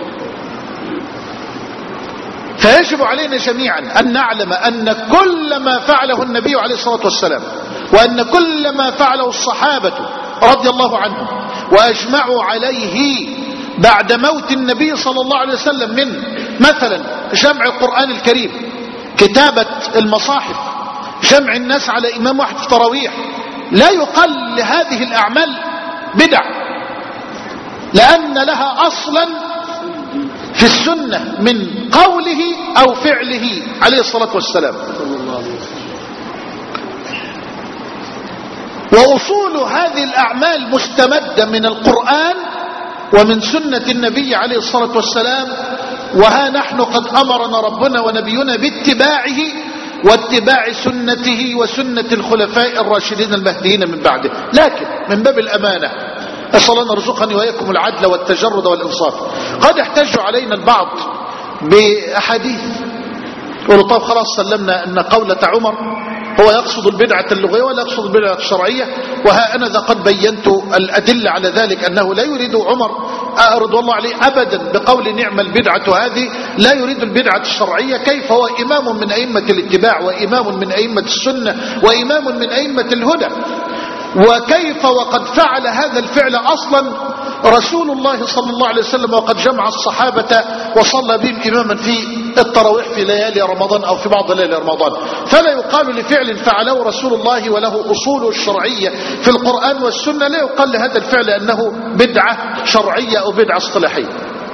فيجب علينا جميعا أن نعلم أن كل ما فعله النبي عليه الصلاة والسلام، وأن كل ما فعله الصحابة رضي الله عنهم وأجمعوا عليه بعد موت النبي صلى الله عليه وسلم، من مثلا جمع القرآن الكريم، كتابة المصاحف، جمع الناس على إمام واحد في تراويح، لا يقال لهذه الأعمال بدع، لأن لها أصلا في السنة من قوله أو فعله عليه الصلاة والسلام. وأصول هذه الأعمال مستمدة من القرآن ومن سنة النبي عليه الصلاة والسلام. وها نحن قد أمرنا ربنا ونبينا باتباعه واتباع سنته وسنة الخلفاء الراشدين المهديين من بعده. لكن من باب الأمانة أسأل الله أن يرزقني وإياكم العدل والتجرد والإنصاف. قد يحتج علينا البعض بأحاديث يقولوا طب خلاص سلمنا أن قولة عمر هو يقصد البدعة اللغوية ولا يقصد البدعة الشرعية، وها أنا ذا قد بينت الأدلة على ذلك أنه لا يريد عمر رضي الله عليه أبدا بقول نعم البدعة هذه، لا يريد البدعة الشرعية. كيف هو إمام من أئمة الاتباع وإمام من أئمة السنة وإمام من أئمة الهدى، وكيف وقد فعل هذا الفعل أصلا رسول الله صلى الله عليه وسلم وقد جمع الصحابة وصلى بهم إماما في التراويح في ليالي رمضان أو في بعض ليالي رمضان. فلا يقال لفعل فعله رسول الله وله أصول الشرعية في القرآن والسنة، لا يقال لهذا الفعل أنه بدعة شرعية أو بدعة اصطلاحية.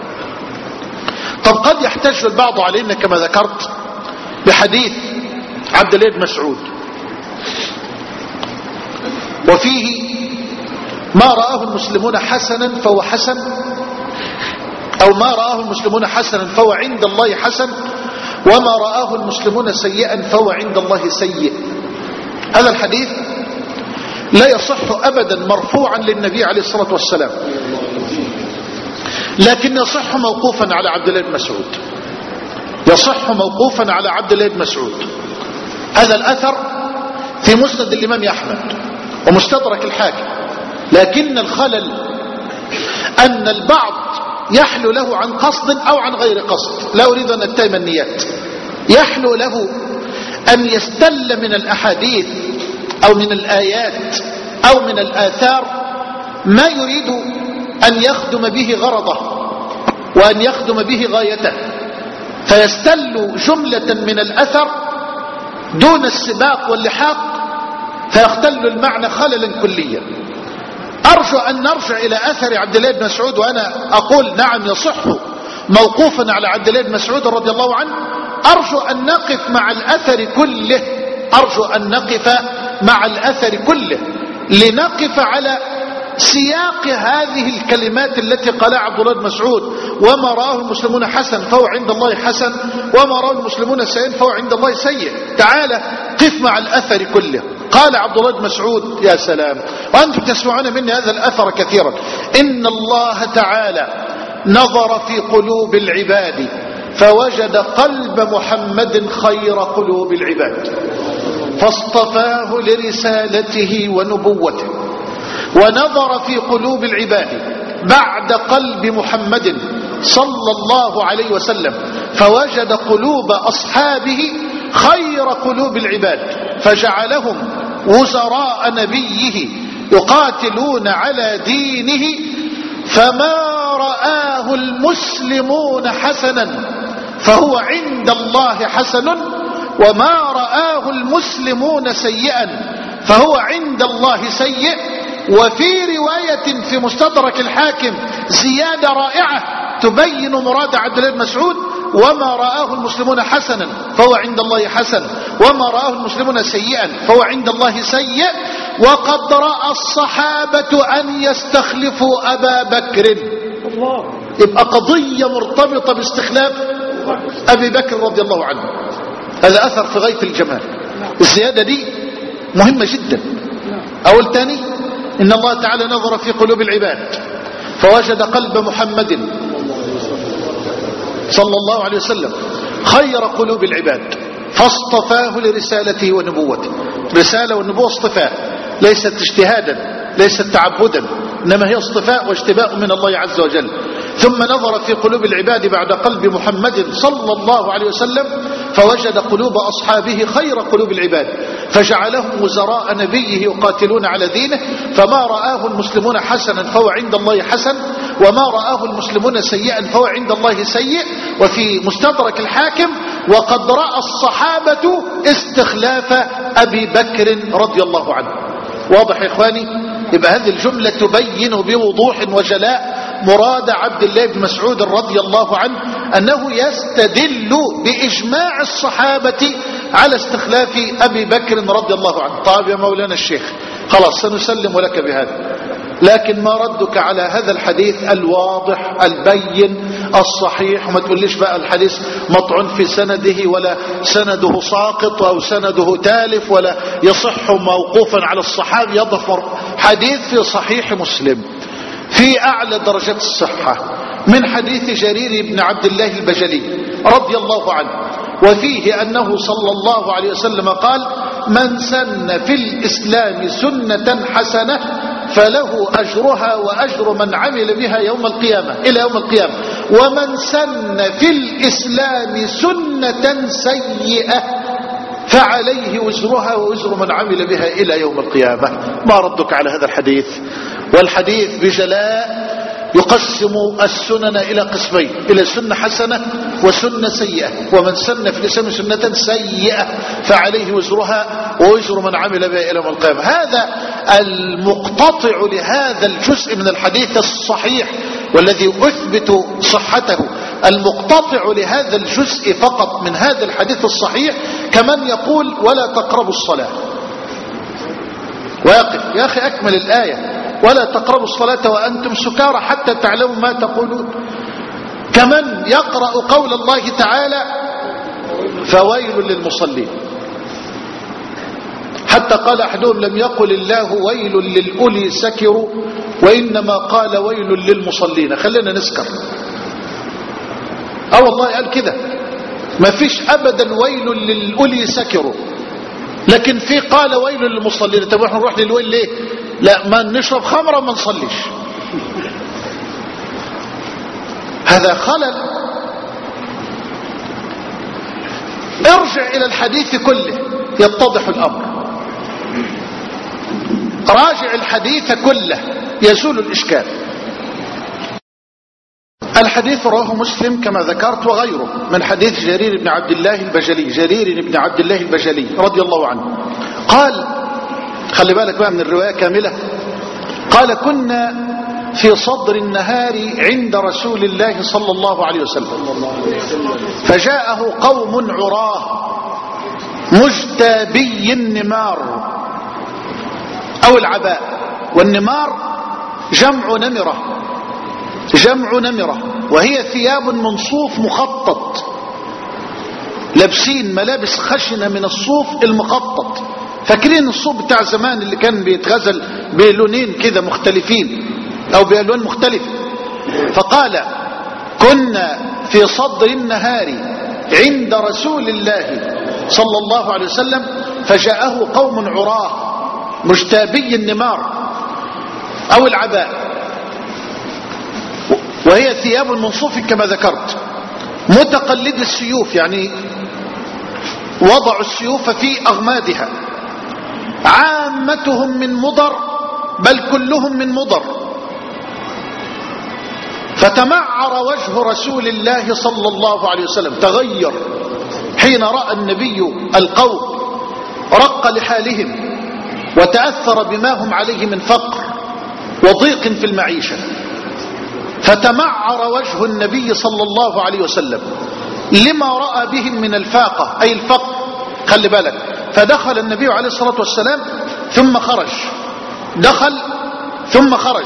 طب قد يحتج البعض علينا كما ذكرت بحديث عبد الله بن مسعود وفيه ما رآه المسلمون حسنا فهو حسن، أو ما رآه المسلمون حسنا فهو عند الله حسن، وما رآه المسلمون سيئا فهو عند الله سيء. هذا الحديث لا يصح أبدا مرفوعا للنبي عليه الصلاة والسلام، لكن يصح موقوفا على عبد الله بن مسعود، يصح موقوفا على عبد الله بن مسعود. هذا الأثر في مسند الإمام أحمد ومستدرك الحاكم، لكن الخلل أن البعض يحلو له عن قصد أو عن غير قصد، لا أريد أن أتهم النيات، يحلو له أن يستل من الأحاديث أو من الآيات أو من الآثار ما يريد أن يخدم به غرضه وأن يخدم به غايته، فيستل جملة من الأثر دون السباق واللحاق فيختل المعنى خللا كليا. أرجو أن نرجع إلى أثر عبد الله بن مسعود، وأنا أقول نعم يصح موقوفا على عبد الله بن مسعود رضي الله عنه. أرجو أن نقف مع الأثر كله، أرجو أن نقف مع الأثر كله لنقف على سياق هذه الكلمات التي قالها عبد الله بن مسعود: وما رآه المسلمون حسن فهو عند الله حسن، وما رآه المسلمون سيء فهو عند الله سيء. تعالى قف مع الأثر كله. قال عبد الله بن مسعود: يا سلام، وأنتم تسمعون مني هذا الأثر كثيرا: إن الله تعالى نظر في قلوب العباد فوجد قلب محمد خير قلوب العباد فاصطفاه لرسالته ونبوته، ونظر في قلوب العباد بعد قلب محمد صلى الله عليه وسلم فوجد قلوب أصحابه خير قلوب العباد فجعلهم وزراء نبيه يقاتلون على دينه، فما رآه المسلمون حسنا فهو عند الله حسن، وما رآه المسلمون سيئا فهو عند الله سيء. وفي رواية في مستدرك الحاكم زيادة رائعة تبين مراد عبد الله بن مسعود: وما رآه المسلمون حسنا فهو عند الله حسن، وما رآه المسلمون سيئا فهو عند الله سيء. وقد رأى الصحابة أن يستخلفوا أبا بكر. يبقى قضية مرتبطة باستخلاف أبي بكر رضي الله عنه. هذا أثر في غاية الجمال. الزيادة دي مهمة جدا. أول تاني: إن الله تعالى نظر في قلوب العباد فوجد قلب محمد صلى الله عليه وسلم خير قلوب العباد فاصطفاه لرسالته ونبوته. رسالة والنبوة اصطفاء، ليست اجتهادا، ليست تعبدا، إنما هي اصطفاء واجتباء من الله عز وجل. ثم نظر في قلوب العباد بعد قلب محمد صلى الله عليه وسلم فوجد قلوب أصحابه خير قلوب العباد فجعلهم وزراء نبيه يقاتلون على دينه، فما رآه المسلمون حسنا فهو عند الله حسن، وما رآه المسلمون سيئا فهو عند الله سيء. وفي مستدرك الحاكم: وقد رأى الصحابة استخلاف أبي بكر رضي الله عنه. واضح يا إخواني؟ يبقى هذه الجملة تبين بوضوح وجلاء مراد عبد الله بن مسعود رضي الله عنه أنه يستدل بإجماع الصحابة على استخلاف أبي بكر رضي الله عنه. طيب يا مولانا الشيخ، خلاص سنسلم لك بهذا، لكن ما ردك على هذا الحديث الواضح البين الصحيح؟ وما تقوليش بقى الحديث مطعون في سنده، ولا سنده ساقط أو سنده تالف، ولا يصح موقوفا على الصحابي. يظفر حديث في صحيح مسلم في أعلى درجات الصحة من حديث جرير بن عبد الله البجلي رضي الله عنه، وفيه أنه صلى الله عليه وسلم قال: من سن في الإسلام سنة حسنة فله أجرها وأجر من عمل بها يوم القيامة إلى يوم القيامة، ومن سن في الإسلام سنة سيئة فعليه وزرها ووزر من عمل بها إلى يوم القيامة. ما ردك على هذا الحديث؟ والحديث بجلاء يقسم السنن إلى قسمين، إلى سنة حسنة وسنة سيئة، ومن سن في الإسلام سنة سيئة فعليه وزرها ووزر من عمل بها إلى يوم القيامة. هذا المقتطع لهذا الجزء من الحديث الصحيح والذي أثبت صحته، المقتطع لهذا الجزء فقط من هذا الحديث الصحيح كمن يقول: ولا تقربوا الصلاة. ويقف يا أخي أكمل الآية: ولا تقربوا الصلاة وأنتم سكارى حتى تعلموا ما تقولون. كمن يقرأ قول الله تعالى: فويل للمصلين. حتى قال أحدهم: لم يقل الله ويل للأولي سكروا وإنما قال ويل للمصلين. خلينا نسكر. والله قال كده، ما فيش أبدا ويل للأولي سكروا، لكن في قال ويل للمصلين. طب احنا نروح للويل ليه؟ لا، ما نشرب خمرة وما نصليش. هذا خلل. ارجع إلى الحديث كله يتضح الأمر، راجع الحديث كله يزول الإشكال. الحديث رواه مسلم كما ذكرت وغيره من حديث جرير بن عبد الله البجلي، جرير بن عبد الله البجلي رضي الله عنه قال، خلي بالك بقى من الرواية كاملة، قال: كنا في صدر النهار عند رسول الله صلى الله عليه وسلم، فجاءه قوم عراه مجتابي النمار أو العباء، والنمار جمع نمرة، وهي ثياب من صوف مخطط، لابسين ملابس خشنة من الصوف المخطط. فاكرين الصوف بتاع زمان اللي كان بيتغزل بلونين كده مختلفين أو بألوان مختلفة؟ فقال: كنا في صدر النهار عند رسول الله صلى الله عليه وسلم فجاءه قوم عراه مجتابي النمار أو العباء، وهي ثياب من صوف كما ذكرت، متقلد السيوف، يعني وضعوا السيوف في أغمادها، عامتهم من مضر بل كلهم من مضر. فتمعر وجه رسول الله صلى الله عليه وسلم، تغير حين رأى النبي القوم، رق لحالهم وتأثر بما هم عليه من فقر وضيق في المعيشة. فتمعر وجه النبي صلى الله عليه وسلم لما رأى بهم من الفاقة أي الفقر. خلي بالك، فدخل النبي عليه الصلاة والسلام ثم خرج، دخل ثم خرج،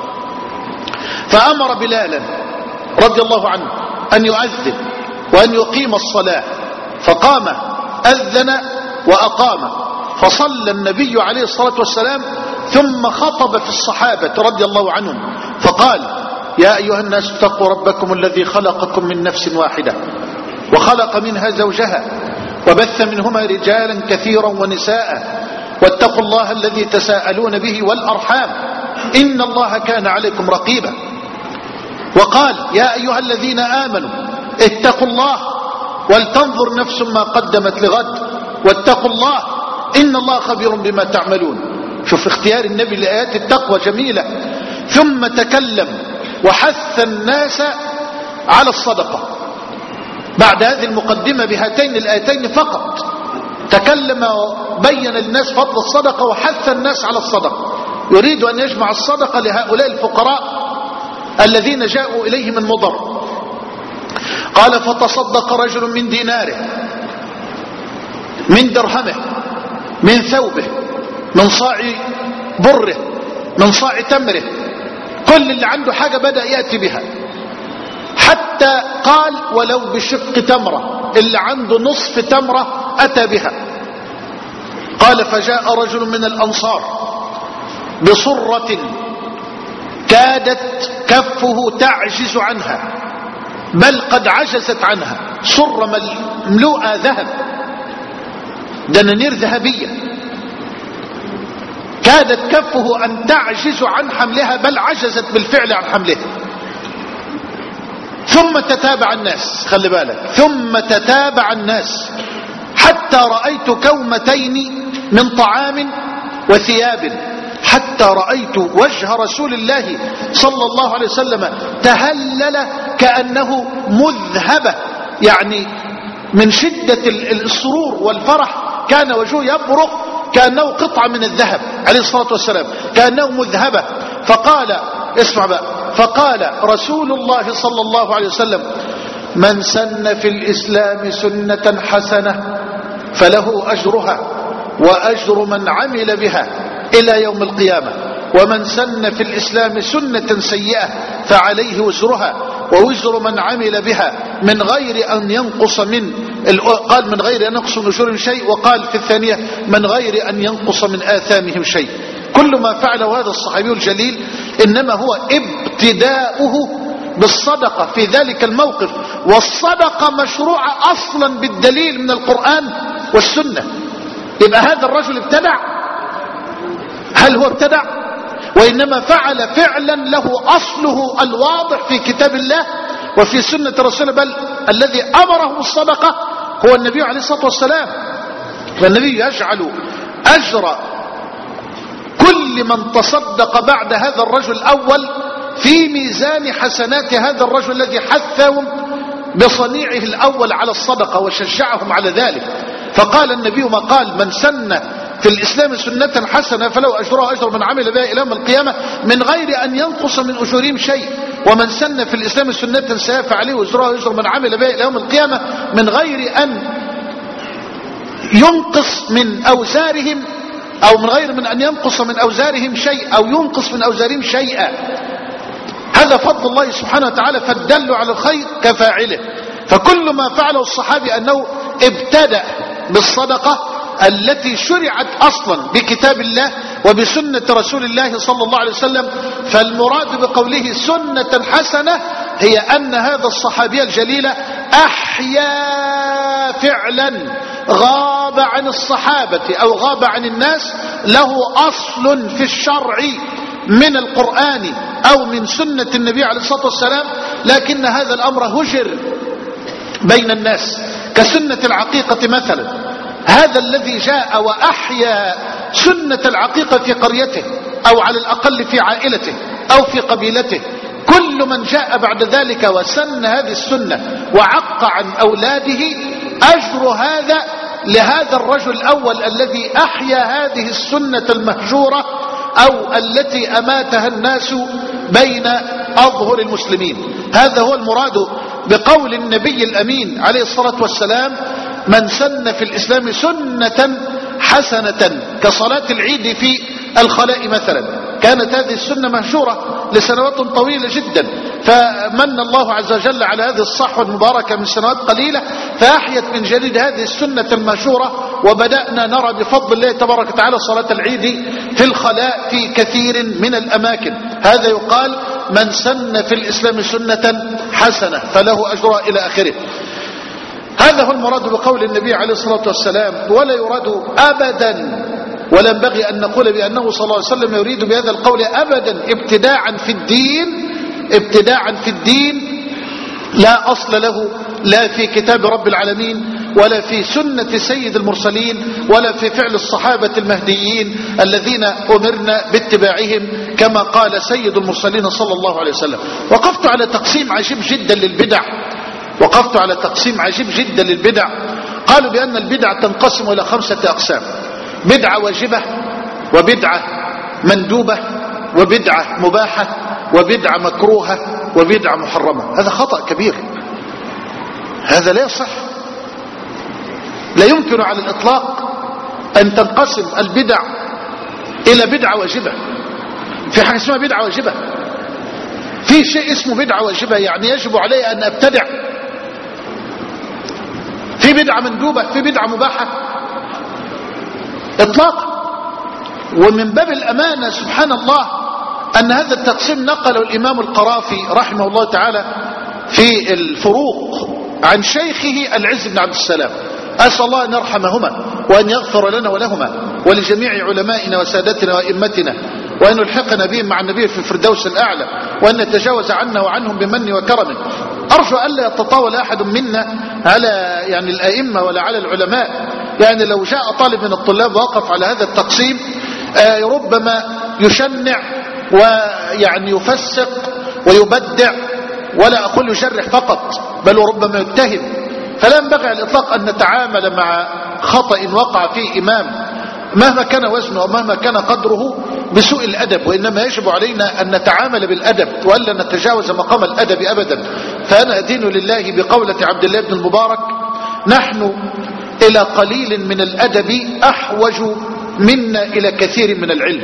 فأمر بلالا رضي الله عنه أن يؤذن وأن يقيم الصلاة، فقام أذن وأقام، فصلى النبي عليه الصلاة والسلام ثم خطب في الصحابة رضي الله عنهم فقال: يا أيها الناس اتقوا ربكم الذي خلقكم من نفس واحدة وخلق منها زوجها وبث منهما رجالا كثيرا ونساء واتقوا الله الذي تساءلون به والأرحام إن الله كان عليكم رقيبا. وقال: يا أيها الذين آمنوا اتقوا الله ولتنظر نفس ما قدمت لغد واتقوا الله إن الله خبير بما تعملون. شوف اختيار النبي لآيات التقوى جميلة. ثم تكلم وحث الناس على الصدقة. بعد هذه المقدمة بهاتين الآيتين فقط تكلم وبين للناس فضل الصدقة وحث الناس على الصدقة، يريد أن يجمع الصدقة لهؤلاء الفقراء الذين جاءوا إليه من مضر. قال فتصدق رجل من ديناره، من درهمه، من ثوبه، من صاع بره، من صاع تمره، كل اللي عنده حاجة بدأ يأتي بها، حتى قال ولو بشق تمرة، اللي عنده نصف تمرة أتى بها. قال فجاء رجل من الأنصار بصرة كادت كفه تعجز عنها، بل قد عجزت عنها، صرة مملوءة ذهب، دنانير ذهبية، كادت كفه أن تعجز عن حملها، بل عجزت بالفعل عن حملها. ثم تتابع الناس، خلي بالك، ثم تتابع الناس حتى رأيت كومتين من طعام وثياب، حتى رأيت وجه رسول الله صلى الله عليه وسلم تهلل كأنه مذهبة، يعني من شدة السرور والفرح كان وجهه يبرق كأنه قطعة من الذهب عليه الصلاة والسلام، كأنه مذهبة. فقال، اسمع بقى، فقال رسول الله صلى الله عليه وسلم: من سن في الإسلام سنة حسنة فله أجرها وأجر من عمل بها إلى يوم القيامة، ومن سن في الإسلام سنة سيئة فعليه وزرها ووزر من عمل بها من غير أن ينقص قال من غير أن ينقص من أجورهم شيء، وقال في الثانية من غير أن ينقص من آثامهم شيء. كل ما فعله هذا الصحابي الجليل إنما هو ابتداؤه بالصدقة في ذلك الموقف، والصدقة مشروعة أصلا بالدليل من القرآن والسنة. يبقى هذا الرجل ابتدع؟ هل هو ابتدع؟ وإنما فعل فعلا له أصله الواضح في كتاب الله وفي سنة رسوله، بل الذي أمره بالصدقة هو النبي عليه الصلاة والسلام. والنبي يجعل أجر كل من تصدق بعد هذا الرجل الأول في ميزان حسنات هذا الرجل الذي حثهم بصنيعه الأول على الصدقة وشجعهم على ذلك. فقال النبي ما قال: من سن في الإسلام سنة حسنة فلو أجرها أجر من عمل بها إلى يوم القيامة من غير أن ينقص من أجورهم شيء، ومن سن في الإسلام سنة سيئة فعليه وزرها أجر من عمل بها إلى يوم القيامة من غير أن ينقص من أوزارهم، أو من غير من أن ينقص من أوزارهم شيء أو ينقص من أوزارهم شيئا. هذا فضل الله سبحانه وتعالى، فالدل على الخير كفاعله. فكل ما فعله الصحابي أنه ابتدأ بالصدقة التي شرعت أصلا بكتاب الله وبسنة رسول الله صلى الله عليه وسلم. فالمراد بقوله سنة حسنة هي أن هذا الصحابي الجليل أحيا فعلا غاب عن الصحابة أو غاب عن الناس، له أصل في الشرع من القرآن أو من سنة النبي عليه الصلاة والسلام، لكن هذا الأمر هجر بين الناس، كسنة العقيقة مثلا. هذا الذي جاء وأحيا سنة العقيقة في قريته أو على الأقل في عائلته أو في قبيلته، كل من جاء بعد ذلك وسن هذه السنة وعق عن أولاده أجر هذا لهذا الرجل الأول الذي أحيا هذه السنة المهجورة أو التي أماتها الناس بين أظهر المسلمين. هذا هو المراد بقول النبي الأمين عليه الصلاة والسلام: من سن في الإسلام سنة حسنة، كصلاة العيد في الخلاء مثلا. كانت هذه السنة مهجورة لسنوات طويلة جدا، فمن الله عز وجل على هذه الصحوة المباركة من سنوات قليلة فأحيت من جديد هذه السنة المهجورة، وبدأنا نرى بفضل الله تبارك وتعالى صلاة العيد في الخلاء في كثير من الأماكن. هذا يقال من سن في الإسلام سنة حسنة فله أجرها إلى آخره. هذا هو المراد بقول النبي عليه الصلاة والسلام، ولا يراد أبدا ولا ينبغي أن نقول بأنه صلى الله عليه وسلم يريد بهذا القول أبدا ابتداعا في الدين، ابتداعا في الدين لا أصل له لا في كتاب رب العالمين ولا في سنة سيد المرسلين ولا في فعل الصحابة المهديين الذين أمرنا باتباعهم كما قال سيد المرسلين صلى الله عليه وسلم. وقفت على تقسيم عجيب جدا للبدع، وقفت على تقسيم عجيب جدا للبدع. قالوا بأن البدع تنقسم إلى 5 أقسام: بدعة واجبة، وبدعة مندوبة، وبدعة مباحة، وبدعة مكروهة وبدعة محرمة. هذا خطأ كبير، هذا لا يصح. لا يمكن على الإطلاق أن تنقسم البدع إلى بدعة واجبة. في حاجة اسمها بدعة واجبة، في شيء اسمه بدعة واجبة يعني يجب علي أن أبتدع. في بدعة مندوبة، في بدعة مباحة إطلاقا. ومن باب الأمانة سبحان الله أن هذا التقسيم نقله الإمام القرافي رحمه الله تعالى في الفروق عن شيخه العز بن عبد السلام. أسأل الله أن يرحمهما وأن يغفر لنا ولهما ولجميع علمائنا وسادتنا وإمتنا، وأن يلحقنا بهم مع النبي في الفردوس الأعلى، وأن يتجاوز عنا وعنهم بمن وكرمه. أرجو ألا يتطاول أحد منا على يعني الأئمة ولا على العلماء. يعني لو جاء طالب من الطلاب ووقف على هذا التقسيم ربما يشنع ويعني يفسق ويبدع، ولا أقول يجرح فقط بل ربما يتهم. فلا ينبغي على الإطلاق أن نتعامل مع خطأ وقع فيه إمام مهما كان وزنه ومهما كان قدره بسوء الأدب، وإنما يجب علينا أن نتعامل بالأدب وألا نتجاوز مقام الأدب أبدا. فأنا أدين لله بقولة عبد الله بن المبارك: نحن إلى قليل من الأدب أحوج منا إلى كثير من العلم.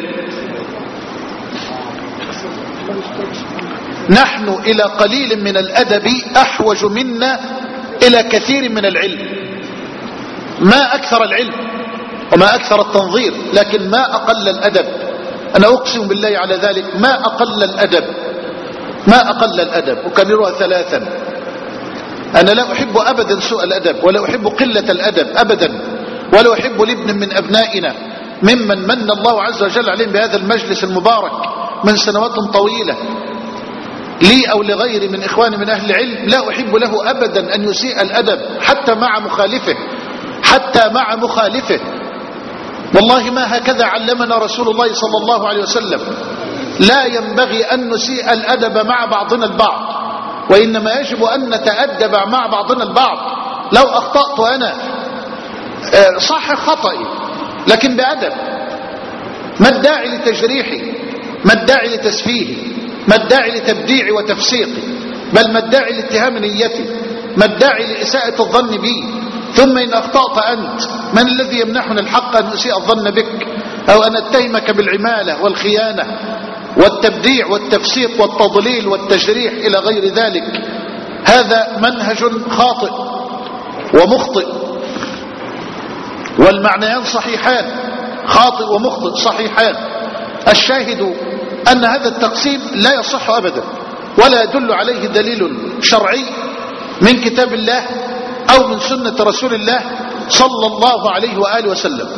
نحن إلى قليل من الأدب أحوج منا إلى كثير من العلم. ما أكثر العلم وما أكثر التنظير، لكن ما أقل الأدب. أنا أقسم بالله على ذلك ما أقل الأدب، ما أقل الأدب. أكررها ثلاثا: أنا لا أحب أبدا سوء الأدب، ولا أحب قلة الأدب أبدا، ولا أحب لابن من أبنائنا ممن من الله عز وجل عليهم بهذا المجلس المبارك من سنوات طويلة، لي أو لغيري من إخواني من أهل العلم، لا أحب له أبدا أن يسيء الأدب حتى مع مخالفه، حتى مع مخالفه. والله ما هكذا علمنا رسول الله صلى الله عليه وسلم. لا ينبغي أن نسيء الأدب مع بعضنا البعض، وإنما يجب أن نتأدب مع بعضنا البعض. لو أخطأت أنا صح خطئي لكن بأدب. ما الداعي لتجريحي؟ ما الداعي لتسفيهي؟ ما الداعي لتبديعي وتفسيقي؟ بل ما الداعي لاتهام نيتي؟ ما الداعي لإساءة الظن بي؟ ثم إن أخطأت أنت، من الذي يمنحنا الحق أن نسيء الظن بك أو أن نتهمك بالعمالة والخيانة والتبديع والتفسيق والتضليل والتجريح إلى غير ذلك؟ هذا منهج خاطئ ومخطئ، والمعنيان صحيحان، خاطئ ومخطئ صحيحان. الشاهد أن هذا التقسيم لا يصح أبدا، ولا يدل عليه دليل شرعي من كتاب الله أو من سنة رسول الله صلى الله عليه وآله وسلم.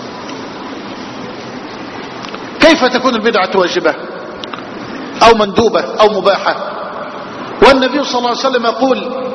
كيف تكون البدعة واجبة أو مندوبة أو مباحة؟ والنبي صلى الله عليه وسلم يقول: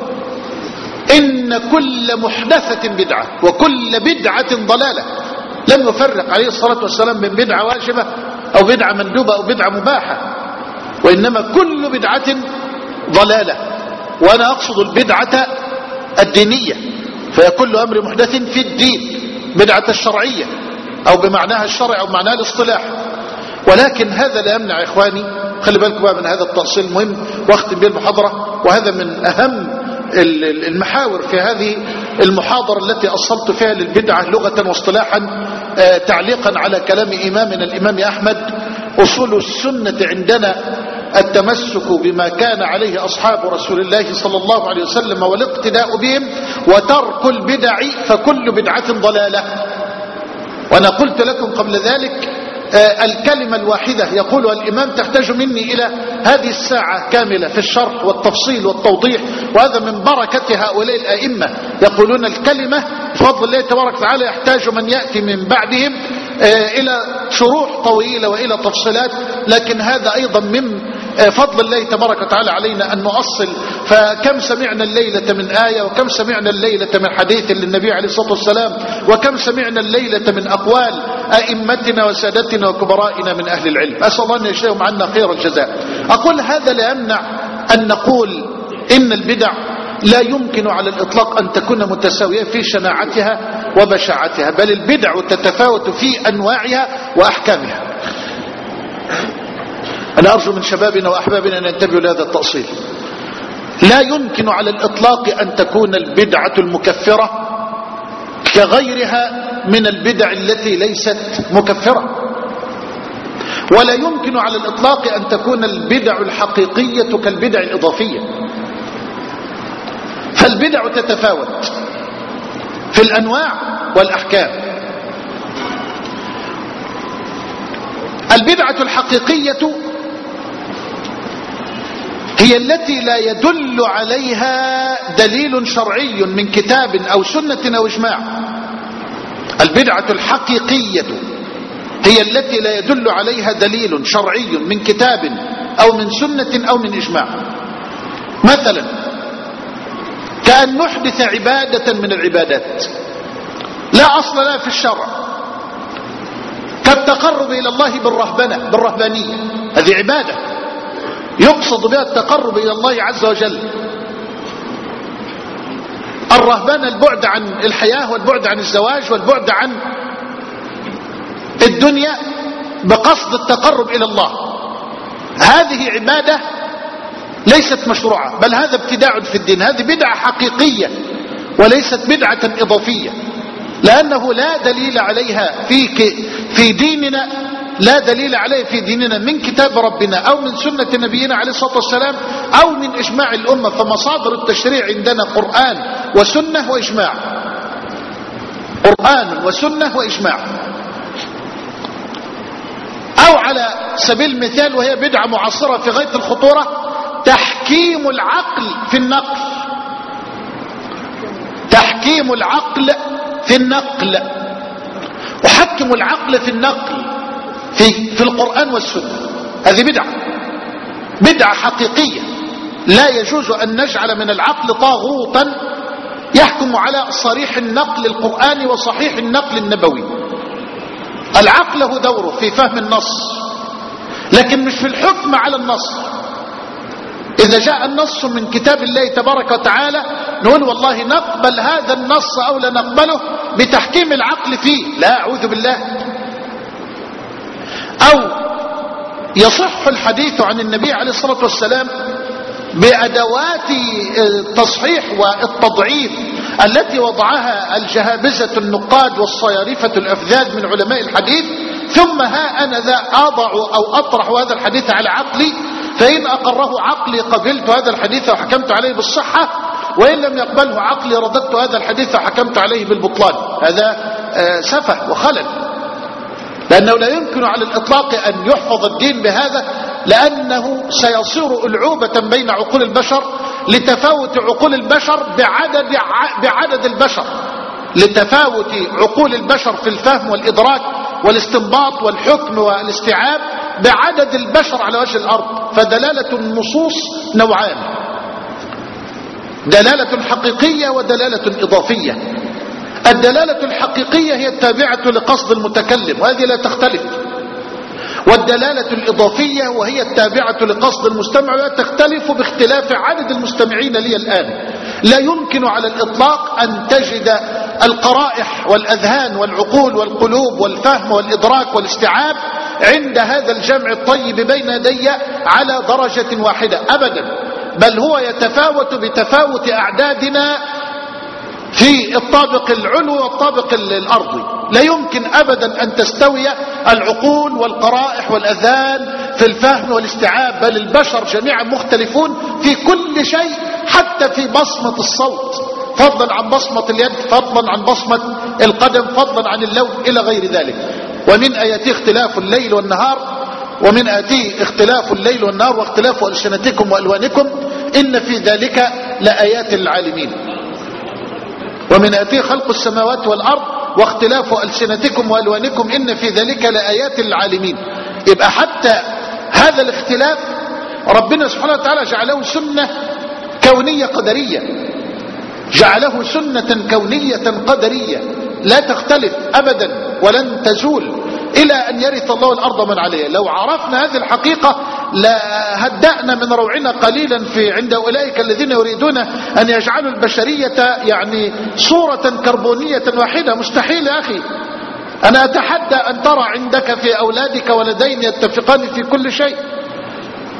إن كل محدثة بدعة وكل بدعة ضلالة. لم يفرق عليه الصلاة والسلام بين بدعة واجبة أو بدعة مندوبة أو بدعة مباحة، وإنما كل بدعة ضلالة. وأنا أقصد البدعة الدينية، فهي كل أمر محدث في الدين، بدعة الشرعية أو بمعناها الشرعي أو بمعناها الاصطلاح. ولكن هذا لا يمنع إخواني، خلي بالكم بقى من هذا التأصيل المهم واختم به المحاضرة، وهذا من أهم المحاور في هذه المحاضرة التي أصلت فيها للبدعة لغة واصطلاحا، تعليقا على كلام إمامنا الإمام أحمد: أصول السنة عندنا التمسك بما كان عليه أصحاب رسول الله صلى الله عليه وسلم والاقتداء بهم، وترك البدع فكل بدعة ضلالة. وأنا قلت لكم قبل ذلك الكلمة الواحدة يقولها الإمام تحتاج مني إلى هذه الساعة كاملة في الشرح والتفصيل والتوضيح، وهذا من بركة هؤلاء الأئمة. يقولون الكلمة بفضل الله تبارك وتعالى يحتاج من يأتي من بعدهم إلى شروح طويلة وإلى تفصيلات، لكن هذا أيضا من فضل الله تبارك وتعالى علينا أن نؤصل. فكم سمعنا الليلة من آية، وكم سمعنا الليلة من حديث للنبي عليه الصلاة والسلام، وكم سمعنا الليلة من أقوال أئمتنا وسادتنا وكبرائنا من أهل العلم. أسأل الله أن يجزيهم عنا خير الجزاء. أقول هذا لا يمنع أن نقول إن البدع لا يمكن على الإطلاق أن تكون متساوية في شناعتها وبشاعتها، بل البدع تتفاوت في أنواعها وأحكامها. أنا أرجو من شبابنا وأحبابنا أن ينتبهوا لهذا التأصيل. لا يمكن على الإطلاق أن تكون البدعة المكفرة كغيرها من البدع التي ليست مكفرة، ولا يمكن على الإطلاق أن تكون البدع الحقيقية كالبدع الإضافية. فالبدع تتفاوت في الأنواع والأحكام. البدعة الحقيقية هي التي لا يدل عليها دليل شرعي من كتاب أو سنة أو إجماع. البدعة الحقيقية هي التي لا يدل عليها دليل شرعي من كتاب أو من سنة أو من إجماع. مثلا كأن نحدث عبادة من العبادات لا أصل لها في الشرع، كالتقرب إلى الله بالرهبانية. هذه عبادة يقصد بها التقرب إلى الله عز وجل. الرهبانة البعد عن الحياة والبعد عن الزواج والبعد عن الدنيا بقصد التقرب إلى الله. هذه عبادة ليست مشروعة، بل هذا ابتداع في الدين. هذه بدعة حقيقية وليست بدعة إضافية، لأنه لا دليل عليها في ديننا، لا دليل عليه في ديننا من كتاب ربنا أو من سنة نبينا عليه الصلاة والسلام أو من إجماع الأمة. فمصادر التشريع عندنا قرآن وسنة وإجماع، قرآن وسنة وإجماع. أو على سبيل المثال، وهي بدعة معاصرة في غاية الخطورة، تحكيم العقل في النقل. تحكيم العقل في النقل. وحكم العقل في النقل في القرآن والسنة. هذه بدعة حقيقية. لا يجوز أن نجعل من العقل طاغوتا يحكم على صريح النقل القرآني وصحيح النقل النبوي. العقل له دوره في فهم النص، لكن مش في الحكم على النص. إذا جاء النص من كتاب الله تبارك وتعالى نقول والله نقبل هذا النص أو لا نقبله بتحكيم العقل فيه. لا، أعوذ بالله. أو يصح الحديث عن النبي عليه الصلاة والسلام بأدوات التصحيح والتضعيف التي وضعها الجهابزة النقاد والصيارفة الأفذاذ من علماء الحديث، ثم ها أنا ذا أضع أو أطرح هذا الحديث على عقلي، فإن أقره عقلي قبلت هذا الحديث وحكمت عليه بالصحة، وإن لم يقبله عقلي رددت هذا الحديث وحكمت عليه بالبطلان. هذا سفه وخلل، لأنه لا يمكن على الإطلاق أن يحفظ الدين بهذا، لأنه سيصير ألعوبة بين عقول البشر لتفاوت عقول البشر بعدد البشر، لتفاوت عقول البشر في الفهم والإدراك والاستنباط والحكم والاستيعاب بعدد البشر على وجه الأرض. فدلالة النصوص نوعان: دلالة حقيقية ودلالة إضافية. الدلالة الحقيقية هي التابعة لقصد المتكلم، وهذه لا تختلف. والدلالة الإضافية وهي التابعة لقصد المستمع، ولا تختلف باختلاف عدد المستمعين لي الآن. لا يمكن على الإطلاق أن تجد القرائح والأذهان والعقول والقلوب والفهم والإدراك والاستيعاب عند هذا الجمع الطيب بين يدي على درجة واحدة أبدا، بل هو يتفاوت بتفاوت أعدادنا في الطابق العلوي والطابق الأرضي. لا يمكن أبدا أن تستوي العقول والقرائح والأذهان في الفهم والاستيعاب، بل البشر جميعا مختلفون في كل شيء، حتى في بصمة الصوت، فضلا عن بصمة اليد، فضلا عن بصمة القدم، فضلا عن اللون إلى غير ذلك. ومن آياته اختلاف الليل والنهار، ومن آياته اختلاف الليل والنهار واختلاف ألسنتكم وألوانكم إن في ذلك لآيات للعالمين. ومن آياته خلق السماوات والأرض واختلاف ألسنتكم وألوانكم إن في ذلك لآيات للعالمين. يبقى حتى هذا الاختلاف ربنا سبحانه وتعالى جعله سنة كونية قدرية، جعله سنة كونية قدرية لا تختلف أبدا ولن تزول إلى أن يرث الله الأرض من عليها. لو عرفنا هذه الحقيقة لهدأنا من روعنا قليلا في عند أولئك الذين يريدون أن يجعلوا البشرية يعني صورة كربونية واحدة. مستحيل يا أخي. أنا أتحدى أن ترى عندك في أولادك ولدين يتفقان في كل شيء.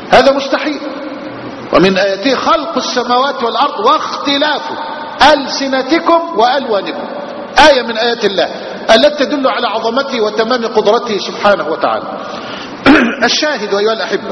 هذا مستحيل. ومن آياته خلق السماوات والأرض واختلاف ألسنتكم وألوانكم، آية من آيات الله التي تدل على عظمته وتمام قدرته سبحانه وتعالى. الشاهد أيها الأحبة،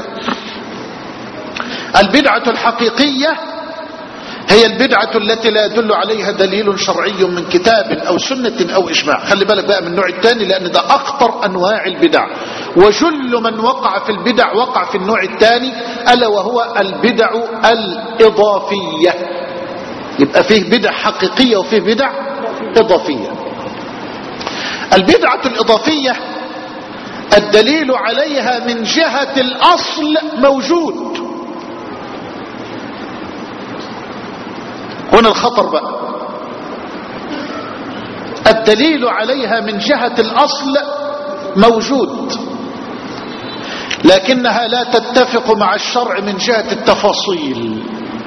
البدعة الحقيقية هي البدعة التي لا يدل عليها دليل شرعي من كتاب أو سنة أو إجماع. خلي بالك بقى من النوع الثاني، لأن ده أخطر أنواع البدع، وجل من وقع في البدع وقع في النوع الثاني، ألا وهو البدع الإضافية. يبقى فيه بدع حقيقية وفيه بدع إضافية. البدعة الإضافية الدليل عليها من جهة الأصل موجود. هنا الخطر بقى، الدليل عليها من جهة الأصل موجود، لكنها لا تتفق مع الشرع من جهة التفاصيل.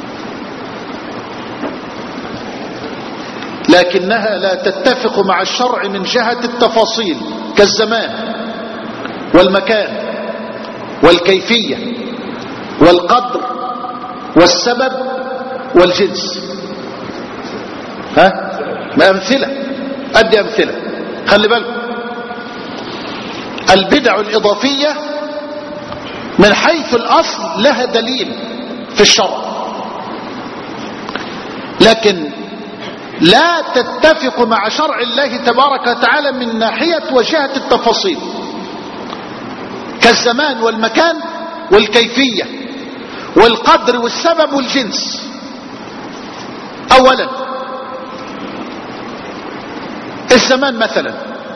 لكنها لا تتفق مع الشرع من جهة التفاصيل، كالزمان والمكان والكيفية والقدر والسبب والجنس. ما أمثلة، أدي أمثلة. خلي بالك، البدع الإضافية من حيث الأصل لها دليل في الشرع، لكن لا تتفق مع شرع الله تبارك وتعالى من ناحية وجهة التفاصيل، كالزمان والمكان والكيفية والقدر والسبب والجنس. أولا الزمان مثلا،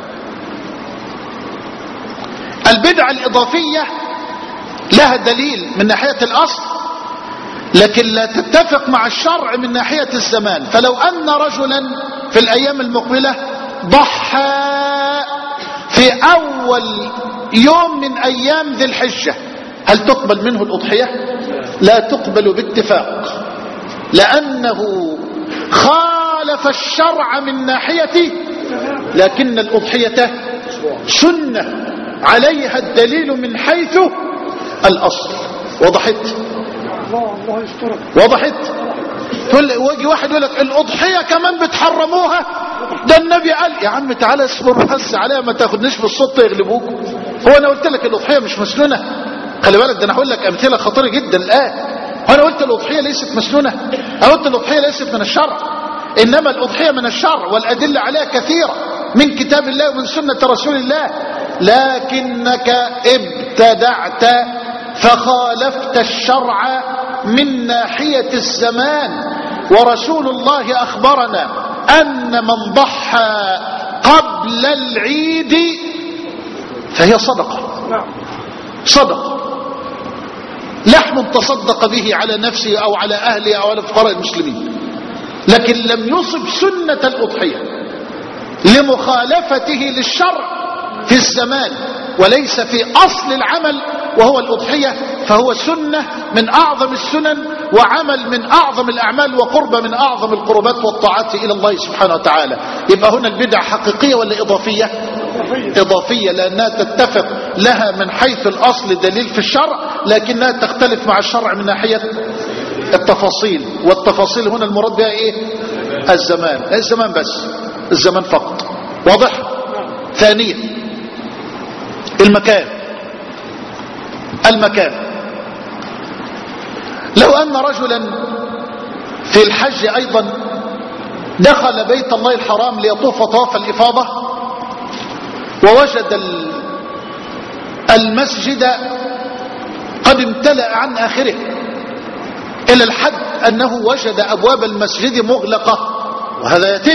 البدعة الإضافية لها دليل من ناحية الأصل، لكن لا تتفق مع الشرع من ناحية الزمان. فلو أن رجلا في الأيام المقبلة ضحى في أول يوم من أيام ذي الحجة، هل تقبل منه الأضحية؟ لا تقبل باتفاق، لأنه خالف الشرع من ناحيته، لكن الأضحية سنة عليها الدليل من حيث الأصل. وضحت؟ وضحت؟ ويجي واحد يقول لك الأضحية كمان بتحرموها، ده النبي قال. يا عم تعالى اصبر بس عليها، ما تاخدنيش بالصوت يغلبوك. هو انا قلت لك الأضحية مش مسنونة؟ خلي بالك، ده انا هقول لك أمثلة خطيرة جدا الآن. وانا قلت الأضحية ليست مسنونة؟ انا قلت الأضحية ليست من الشرع، إنما الأضحية من الشرع، والأدلة عليها كثيرة من كتاب الله ومن سنة رسول الله، لكنك ابتدعت فخالفت الشرع من ناحية الزمان. ورسول الله أخبرنا أن من ضحى قبل العيد فهي صدقة، صدقة، لحم تصدق به على نفسه أو على أهله أو على فقراء المسلمين، لكن لم يصب سنة الأضحية لمخالفته للشرع في الزمان وليس في أصل العمل وهو الأضحية، فهو سنة من أعظم السنن وعمل من أعظم الأعمال وقربة من أعظم القربات والطاعات إلى الله سبحانه وتعالى. يبقى هنا البدع حقيقية ولا إضافية؟ إضافية، لأنها تتفق لها من حيث الأصل دليل في الشرع، لكنها تختلف مع الشرع من ناحية التفاصيل. والتفاصيل هنا المراد بها إيه؟ الزمان، الزمان بس، الزمان فقط. واضح؟ ثانيا المكان. المكان، لو أن رجلا في الحج أيضا دخل بيت الله الحرام ليطوف طواف الإفاضة، ووجد المسجد قد امتلأ عن آخره إلى الحد أنه وجد أبواب المسجد مغلقة، وهذا يتم،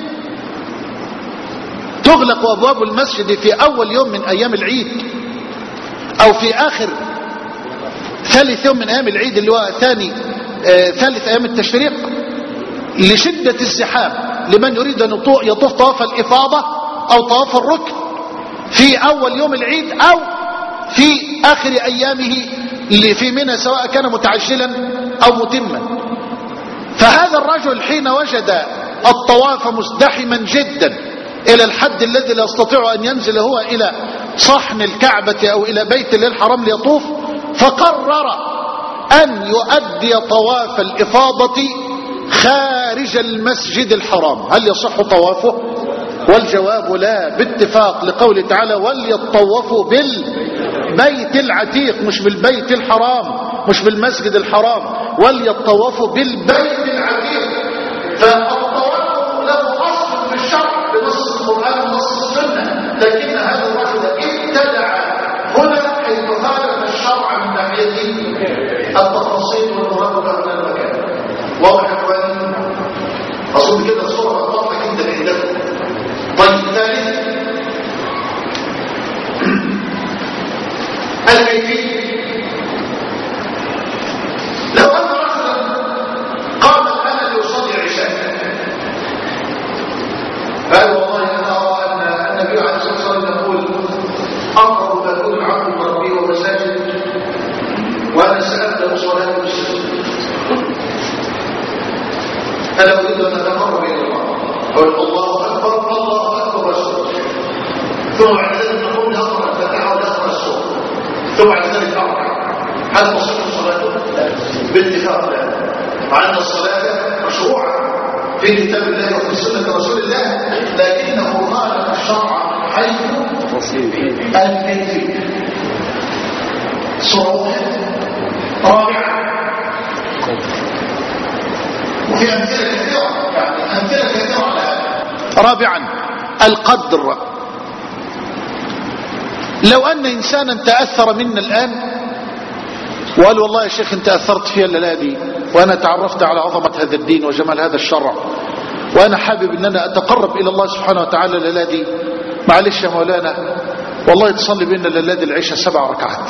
تغلق أبواب المسجد في أول يوم من أيام العيد أو في آخر ثالث يوم من أيام العيد اللي هو ثالث أيام التشريق، لشدة الزحام لمن يريد أن يطوف طواف الإفاضة أو طواف الركن في أول يوم العيد أو في آخر أيامه اللي في منى، سواء كان متعجلا أو متما. فهذا الرجل حين وجد الطواف مزدحما جدا إلى الحد الذي لا يستطيع أن ينزل هو إلى صحن الكعبة أو إلى بيت الله الحرام ليطوف، فقرر أن يؤدي طواف الإفاضة خارج المسجد الحرام، هل يصح طوافه؟ والجواب لا، باتفاق لقوله تعالى وليطوفوا بالبيت العتيق، مش بالبيت الحرام، مش بالمسجد الحرام، وليطوفوا بالبيت العتيق. فالطواف له أصل في الشرع بنص القرآن ونص السنة، لكن هذا الرجل ابتدع هنا حيث خالف الشرع من ناحية التفاصيل والمراد من المكان. واضح يا اخواني؟ اظن كده الصوره واضحه جدا عندكم. طيب ثالث الكيفيه. لو ان رجلا قام الان ليصلي العشاء، قال والله انا ارى ان النبي عليه الصلاه والسلام يقول اقرب ما يكون العبد من ربه ومساجد، وانا سابدا صلاه المسجد، أنا أريد أن أتقرب إلى الله، أقول الله أكبر الله أكبر رسول، ثم بعد ذلك نقول أقرأ الفاتحة وأقرأ السورة، ثم بعد ذلك أركع. هل تصح الصلاة؟ باتفاق لا، مع أن الصلاة مشروعة في كتاب الله وفي سنة رسول الله، لكنه خالف الشرع حيث الكيفية. صورة رابعة، وفي أمثلة كثيرة، يعني أمثلة كثيرة على هذا. رابعا القدر. لو أن إنسانا تأثر منا الآن وقال والله يا شيخ انت أثرت فيها الليلة دي، وأنا تعرفت على عظمة هذا الدين وجمال هذا الشرع، وأنا حابب أن أنا أتقرب إلى الله سبحانه وتعالى الليلة دي، معلش يا مولانا والله تصلي بينا الليلة دي العشاء 7 ركعات،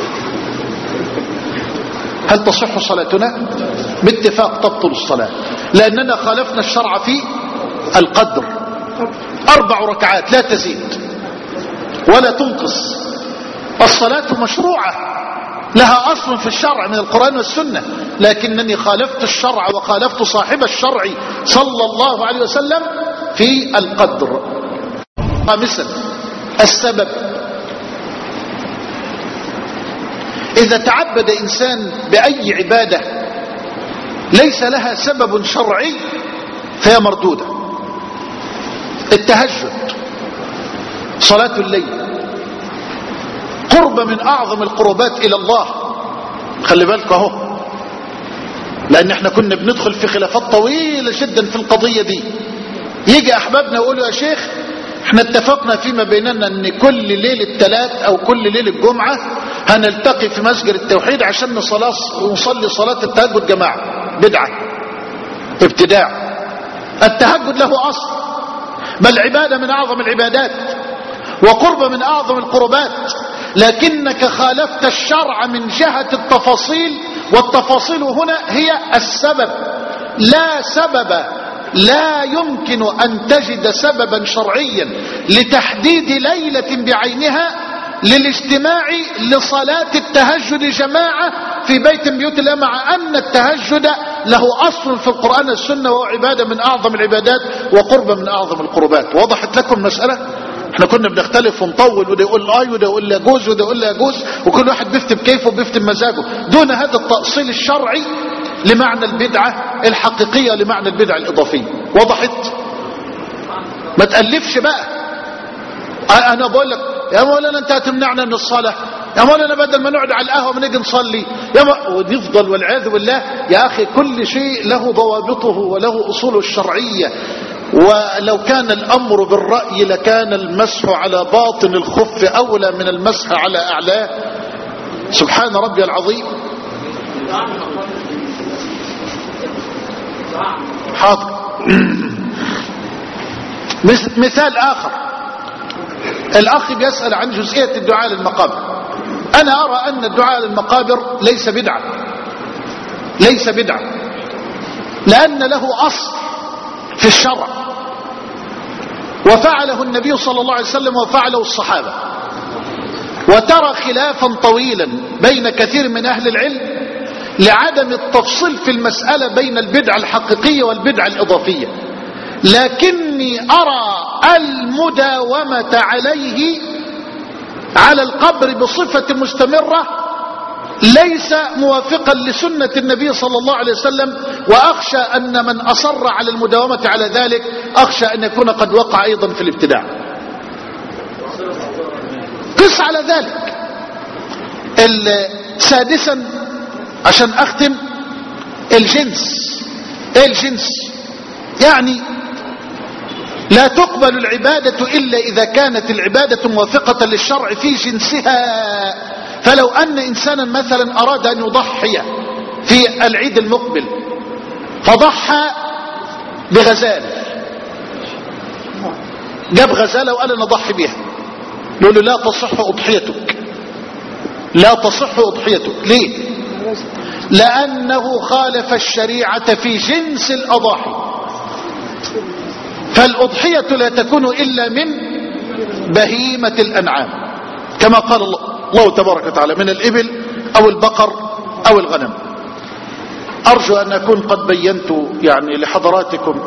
هل تصح صلاتنا؟ باتفاق تبطل الصلاة، لأننا خالفنا الشرع في القدر. 4 ركعات لا تزيد ولا تنقص. الصلاة مشروعة لها أصل في الشرع من القرآن والسنة، لكنني خالفت الشرع وخالفت صاحب الشرع صلى الله عليه وسلم في القدر. خامسا السبب. إذا تعبد إنسان بأي عبادة ليس لها سبب شرعي فهي مردودة. التهجد، صلاة الليل، قرب من أعظم القربات إلى الله. خلي بالك اهو، لأن احنا كنا بندخل في خلافات طويلة جدا في القضية دي. يجي أحبابنا يقولوا يا شيخ احنا اتفقنا فيما بيننا ان كل ليلة 3 او كل ليلة جمعة هنلتقي في مسجد التوحيد عشان نصلي صلاة التهجد جماعة. بدعة، ابتداع. التهجد له أصل، بل عبادة من أعظم العبادات وقرب من أعظم القربات، لكنك خالفت الشرع من جهة التفاصيل، والتفاصيل هنا هي السبب. لا سبب، لا يمكن أن تجد سببا شرعيا لتحديد ليلة بعينها للاجتماع لصلاة التهجد جماعة في بيت من بيوت الله، مع أن التهجد له أصل في القرآن والسنة وهو عبادة من أعظم العبادات وقرب من أعظم القربات. وضحت لكم مسألة؟ احنا كنا بنختلف ونطول، وده يقول آي وده يقول لا يجوز وده يقول لا يجوز، وكل واحد بيفتي بكيفه وبيفتي بمزاجه دون هذا التأصيل الشرعي لمعنى البدعة الحقيقية لمعنى البدعة الإضافية. وضحت؟ ما تألفش بقى. أنا بقول لك يا مولانا أنت هتمنعنا من الصلاة، يا مولانا بدل ما نقعد على القهوة ما نيجي نصلي ونفضل والعياذ بالله. يا أخي كل شيء له ضوابطه وله أصوله الشرعية، ولو كان الأمر بالرأي لكان المسح على باطن الخف أولى من المسح على أعلاه. سبحان ربي العظيم. حاضر. مثال آخر، الأخ بيسأل عن جزئية الدعاء للمقابر. أنا أرى أن الدعاء للمقابر ليس بدعة، ليس بدعة، لأن له أصل في الشرع، وفعله النبي صلى الله عليه وسلم وفعله الصحابة. وترى خلافا طويلا بين كثير من أهل العلم لعدم التفصيل في المسألة بين البدعة الحقيقية والبدعة الإضافية، لكني أرى المداومة عليه على القبر بصفة مستمرة ليس موافقا لسنة النبي صلى الله عليه وسلم، وأخشى أن من أصر على المداومة على ذلك أخشى أن يكون قد وقع أيضا في الابتداع. قس على ذلك. سادسا عشان أختم، الجنس. ايه الجنس؟ يعني لا تقبل العبادة إلا إذا كانت العبادة موافقة للشرع في جنسها. فلو أن إنسانا مثلا أراد أن يضحي في العيد المقبل فضحى بغزال، جاب غزالة وقال أنا أضحي بها، يقول له لا تصح أضحيتك، لا تصح أضحيتك. ليه؟ لأنه خالف الشريعة في جنس الأضاحي. فالأضحية لا تكون إلا من بهيمة الأنعام كما قال الله تبارك وتعالى، من الإبل أو البقر أو الغنم. أرجو أن أكون قد بينت يعني لحضراتكم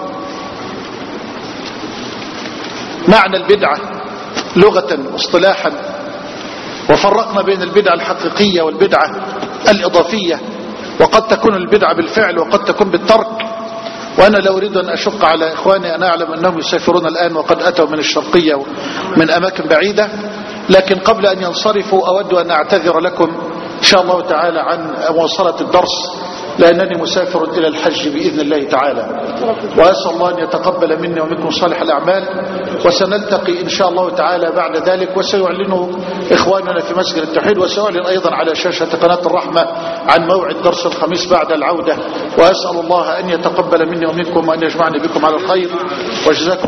معنى البدعة لغة واصطلاحا، وفرقنا بين البدعة الحقيقية والبدعة الإضافية، وقد تكون البدعة بالفعل وقد تكون بالترك. وأنا لا أريد أن أشق على إخواني، أنا أعلم أنهم يسافرون الآن وقد أتوا من الشرقية ومن أماكن بعيدة، لكن قبل أن ينصرفوا أود أن أعتذر لكم إن شاء الله تعالى عن مواصلة الدرس، لأنني مسافر إلى الحج بإذن الله تعالى، وأسأل الله أن يتقبل مني ومنكم صالح الأعمال. وسنلتقي إن شاء الله تعالى بعد ذلك، وسيعلنه إخواننا في مسجد التوحيد، وسيعلن أيضا على شاشة قناة الرحمة عن موعد درس الخميس بعد العودة. وأسأل الله أن يتقبل مني ومنكم وأن يجمعني بكم على الخير، وجزاكم